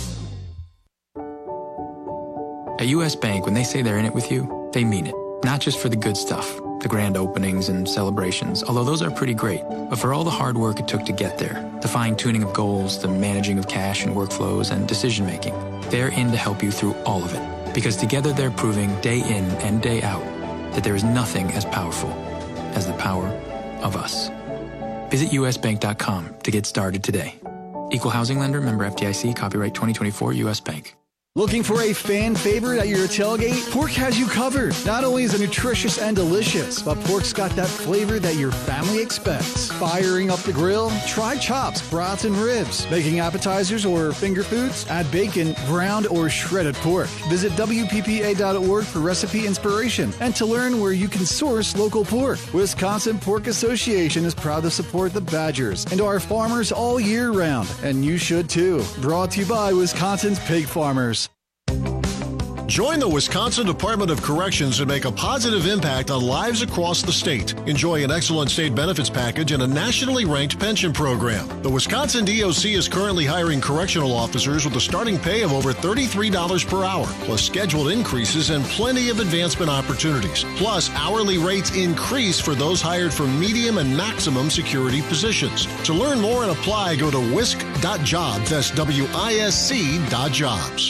At U S Bank, when they say they're in it with you, they mean it. Not just for the good stuff, the grand openings and celebrations, although those are pretty great, but for all the hard work it took to get there, the fine-tuning of goals, the managing of cash and workflows, and decision-making. They're in to help you through all of it, because together they're proving day in and day out that there is nothing as powerful as the power of us. Visit U S bank dot com to get started today. Equal housing lender, member F D I C, copyright twenty twenty-four, U S Bank. Looking for a fan favorite at your tailgate? Pork has you covered. Not only is it nutritious and delicious, but pork's got that flavor that your family expects. Firing up the grill? Try chops, brats, and ribs. Making appetizers or finger foods? Add bacon, ground, or shredded pork. Visit W P P A dot org for recipe inspiration and to learn where you can source local pork. Wisconsin Pork Association is proud to support the Badgers and our farmers all year round, and you should too. Brought to you by Wisconsin's Pig Farmers. Join the Wisconsin Department of Corrections and make a positive impact on lives across the state. Enjoy an excellent state benefits package and a nationally ranked pension program. The Wisconsin D O C is currently hiring correctional officers with a starting pay of over thirty-three dollars per hour, plus scheduled increases and plenty of advancement opportunities. Plus, hourly rates increase for those hired for medium and maximum security positions. To learn more and apply, go to wisc dot jobs. That's W I S C dot jobs.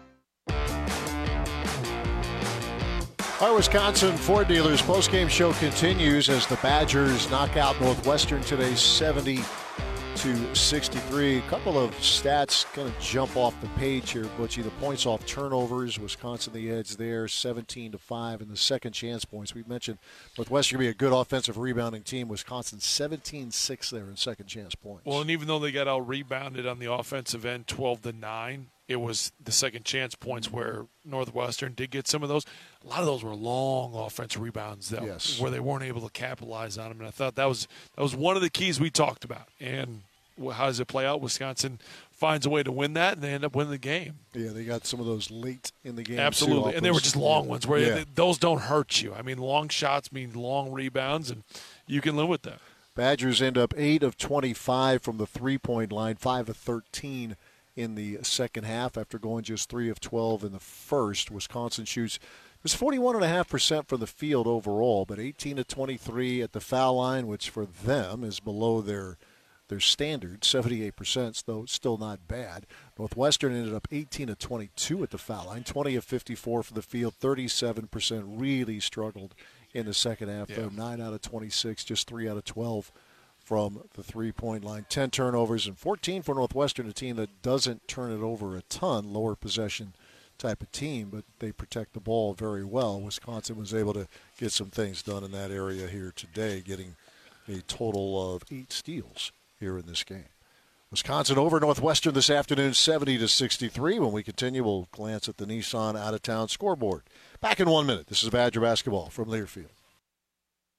Our Wisconsin Ford Dealers postgame show continues as the Badgers knock out Northwestern today, seventy to sixty-three. A couple of stats kind of jump off the page here, Butchie. The points off turnovers, Wisconsin the edge there, seventeen to five, and the second chance points. We mentioned Northwestern going to be a good offensive rebounding team. Wisconsin seventeen six there in second chance points. Well, and even though they got out rebounded on the offensive end, twelve to nine. It was the second chance points where Northwestern did get some of those. A lot of those were long offensive rebounds, though, yes, where they weren't able to capitalize on them. And I thought that was that was one of the keys we talked about. And how does it play out? Wisconsin finds a way to win that, and they end up winning the game. Yeah, they got some of those late in the game. Absolutely, and they were just long ones where yeah. they, those don't hurt you. I mean, long shots mean long rebounds, and you can live with that. Badgers end up eight of twenty-five from the three-point line, five of thirteen in the second half after going just three of twelve in the first. Wisconsin shoots it was forty-one point five percent from the field overall, but eighteen to twenty-three at the foul line, which for them is below their their standard, seventy-eight percent, though still not bad. Northwestern ended up eighteen to twenty-two at the foul line, twenty of fifty-four from the field, thirty-seven percent, really struggled in the second half, yeah. though nine out of twenty-six, just three out of twelve from the three-point line. ten turnovers and fourteen for Northwestern, a team that doesn't turn it over a ton, lower possession type of team, but they protect the ball very well. Wisconsin was able to get some things done in that area here today, getting a total of eight steals here in this game. Wisconsin over Northwestern this afternoon, seventy to sixty-three. When we continue, we'll glance at the Nissan out-of-town scoreboard. Back in one minute. This is Badger basketball from Learfield.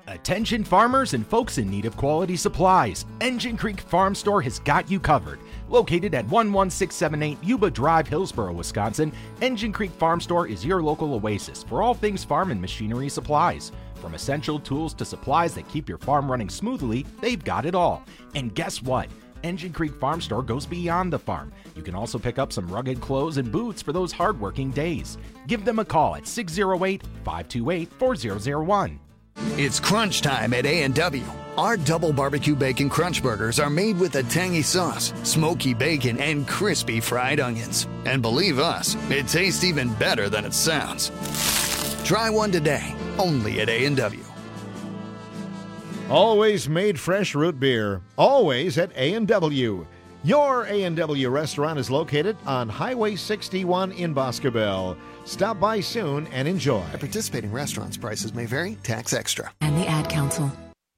Attention farmers and folks in need of quality supplies. Engine Creek Farm Store has got you covered. Located at one one six seven eight Yuba Drive, Hillsboro, Wisconsin, Engine Creek Farm Store is your local oasis for all things farm and machinery supplies. From essential tools to supplies that keep your farm running smoothly, they've got it all. And guess what? Engine Creek Farm Store goes beyond the farm. You can also pick up some rugged clothes and boots for those hard-working days. Give them a call at six oh eight, five two eight, four zero zero one. It's crunch time at A and W. Our double barbecue bacon crunch burgers are made with a tangy sauce, smoky bacon, and crispy fried onions. And believe us, it tastes even better than it sounds. Try one today, only at A and W. Always made fresh root beer, always at A and W. Your A and W restaurant is located on Highway sixty-one in Boscobel. Stop by soon and enjoy. At participating restaurants, prices may vary, tax extra. And the Ad Council.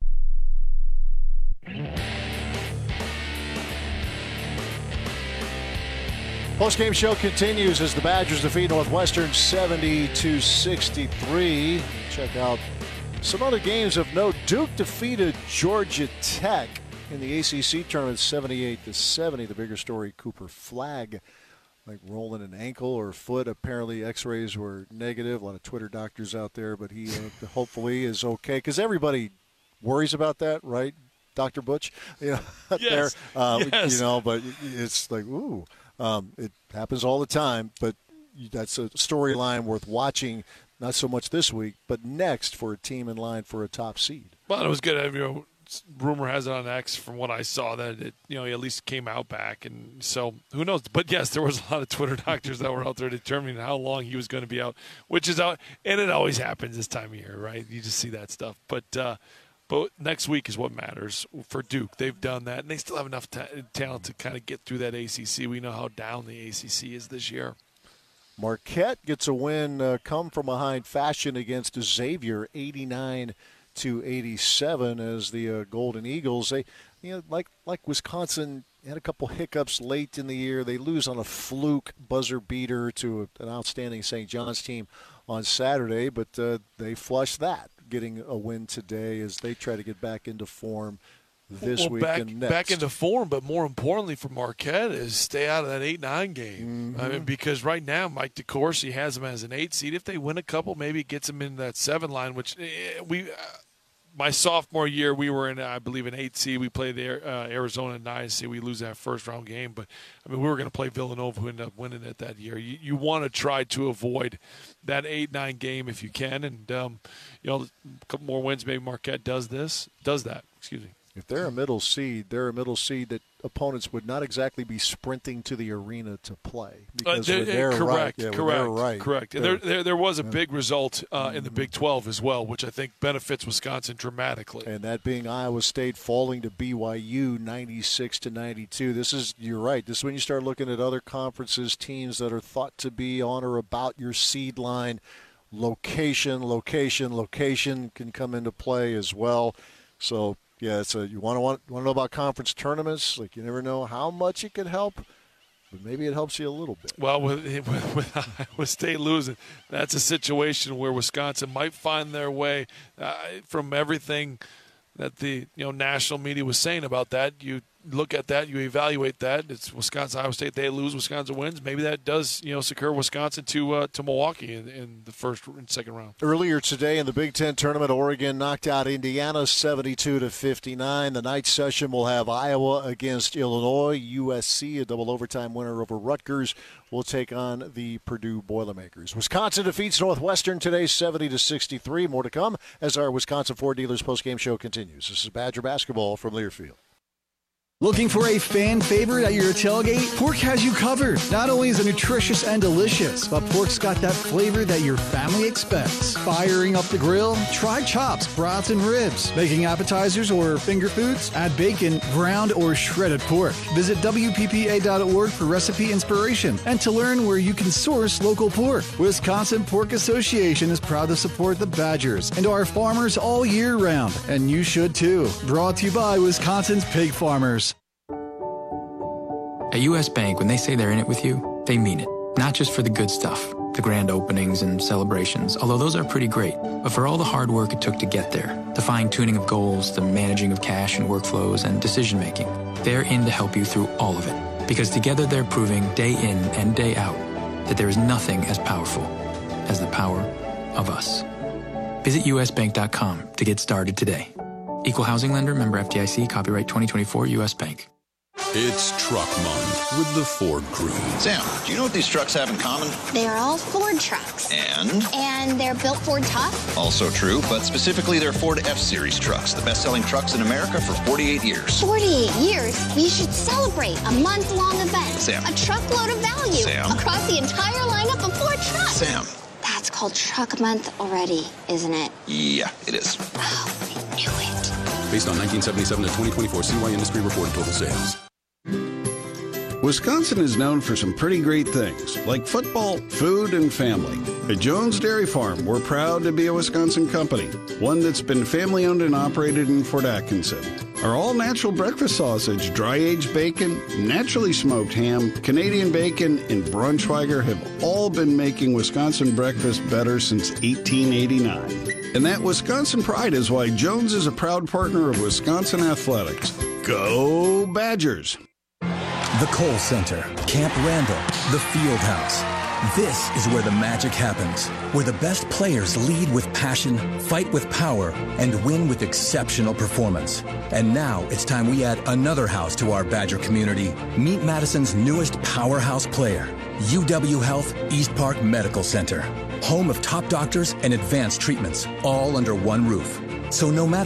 Post-game show continues as the Badgers defeat Northwestern seventy to sixty-three. Check out some other games of note. Duke defeated Georgia Tech in the A C C tournament seventy-eight to seventy. The bigger story, Cooper Flagg, like rolling an ankle or foot. Apparently x-rays were negative. A lot of Twitter doctors out there, but he uh, hopefully is okay, because everybody worries about that, right, Doctor Butch? You know, out yes. there, uh, yes. you know, but it's like, ooh, um, it happens all the time, but that's a storyline worth watching. Not so much this week, but next for a team in line for a top seed. Well, it was good. You know, rumor has it on X, from what I saw, that it, you know, he at least came out back, and so who knows? But yes, there was a lot of Twitter doctors that were out there determining how long he was going to be out, which is out, and it always happens this time of year, right? You just see that stuff. But uh, but next week is what matters for Duke. They've done that, and they still have enough ta- talent to kind of get through that A C C. We know how down the A C C is this year. Marquette gets a win, uh, come from behind fashion against Xavier, eighty-nine to eighty-seven, as the uh, Golden Eagles, they, you know, like like Wisconsin, had a couple hiccups late in the year. They lose on a fluke buzzer beater to a, an outstanding Saint John's team on Saturday, but uh, they flushed that, getting a win today as they try to get back into form this well, week back, and next. Back into form, but more importantly for Marquette is stay out of that eight nine game. Mm-hmm. I mean, because right now Mike DeCourcy has them as an eight seed. If they win a couple, maybe it gets them in that seven line, which eh, we uh, my sophomore year, we were in, I believe, an eight seed. We played the, uh, Arizona nine seed. We lose that first round game, but I mean, we were going to play Villanova, who ended up winning it that year. You, you want to try to avoid that eight nine game if you can, and um, you know, a couple more wins, maybe Marquette does this, does that. Excuse me. If they're a middle seed, they're a middle seed that opponents would not exactly be sprinting to the arena to play. Because uh, when they're correct, right, yeah, correct, when they're right, correct. They're, there, there, there was a yeah. big result uh, in the Big twelve as well, which I think benefits Wisconsin dramatically. And that being Iowa State falling to B Y U ninety-six to ninety-two. This is, you're right, this is when you start looking at other conferences, teams that are thought to be on or about your seed line. Location, location, location can come into play as well. So, yeah, it's a, you want to want, want to know about conference tournaments. Like, you never know how much it could help, but maybe it helps you a little bit. Well, with, with, with Iowa State losing, that's a situation where Wisconsin might find their way uh, from everything that the you know national media was saying about that. You look at that, you evaluate that. It's Wisconsin, Iowa State. They lose, Wisconsin wins. Maybe that does you know secure Wisconsin to uh, to Milwaukee in, in the first and second round. Earlier today in the Big Ten tournament, Oregon knocked out Indiana seventy-two to fifty-nine. The night session will have Iowa against Illinois. U S C, a double overtime winner over Rutgers, will take on the Purdue Boilermakers. Wisconsin defeats Northwestern today seventy to sixty-three. More to come as our Wisconsin Ford Dealers postgame show continues. This is Badger Basketball from Learfield. Looking for a fan favorite at your tailgate? Pork has you covered. Not only is it nutritious and delicious, but pork's got that flavor that your family expects. Firing up the grill? Try chops, brats, and ribs. Making appetizers or finger foods? Add bacon, ground, or shredded pork. Visit W P P A dot org for recipe inspiration and to learn where you can source local pork. Wisconsin Pork Association is proud to support the Badgers and our farmers all year round, and you should too. Brought to you by Wisconsin's Pig Farmers. At U S Bank, when they say they're in it with you, they mean it. Not just for the good stuff, the grand openings and celebrations, although those are pretty great. But for all the hard work it took to get there, the fine-tuning of goals, the managing of cash and workflows, and decision-making, they're in to help you through all of it. Because together they're proving day in and day out that there is nothing as powerful as the power of us. Visit U S bank dot com to get started today. Equal housing lender, member F D I C, copyright twenty twenty-four, U S Bank. It's Truck Month with the Ford Crew. Sam, do you know what these trucks have in common? They are all Ford trucks. And? And they're built Ford tough. Also true, but specifically they're Ford F-Series trucks, the best-selling trucks in America for forty-eight years. forty-eight years? We should celebrate a month-long event. Sam. A truckload of value. Sam. Across the entire lineup of Ford trucks. Sam. That's called Truck Month already, isn't it? Yeah, it is. Oh, I knew it. Based on nineteen seventy-seven to twenty twenty-four C Y Industry reported total sales. Wisconsin is known for some pretty great things, like football, food, and family. At Jones Dairy Farm, we're proud to be a Wisconsin company, one that's been family-owned and operated in Fort Atkinson. Our all-natural breakfast sausage, dry-aged bacon, naturally smoked ham, Canadian bacon, and Braunschweiger have all been making Wisconsin breakfast better since eighteen eighty-nine. And that Wisconsin pride is why Jones is a proud partner of Wisconsin Athletics. Go Badgers! The Kohl Center, Camp Randall, the Field House. This is where the magic happens, where the best players lead with passion, fight with power, and win with exceptional performance. And now it's time we add another house to our Badger community. Meet Madison's newest powerhouse player, U W Health East Park Medical Center. Home of top doctors and advanced treatments, all under one roof. So no matter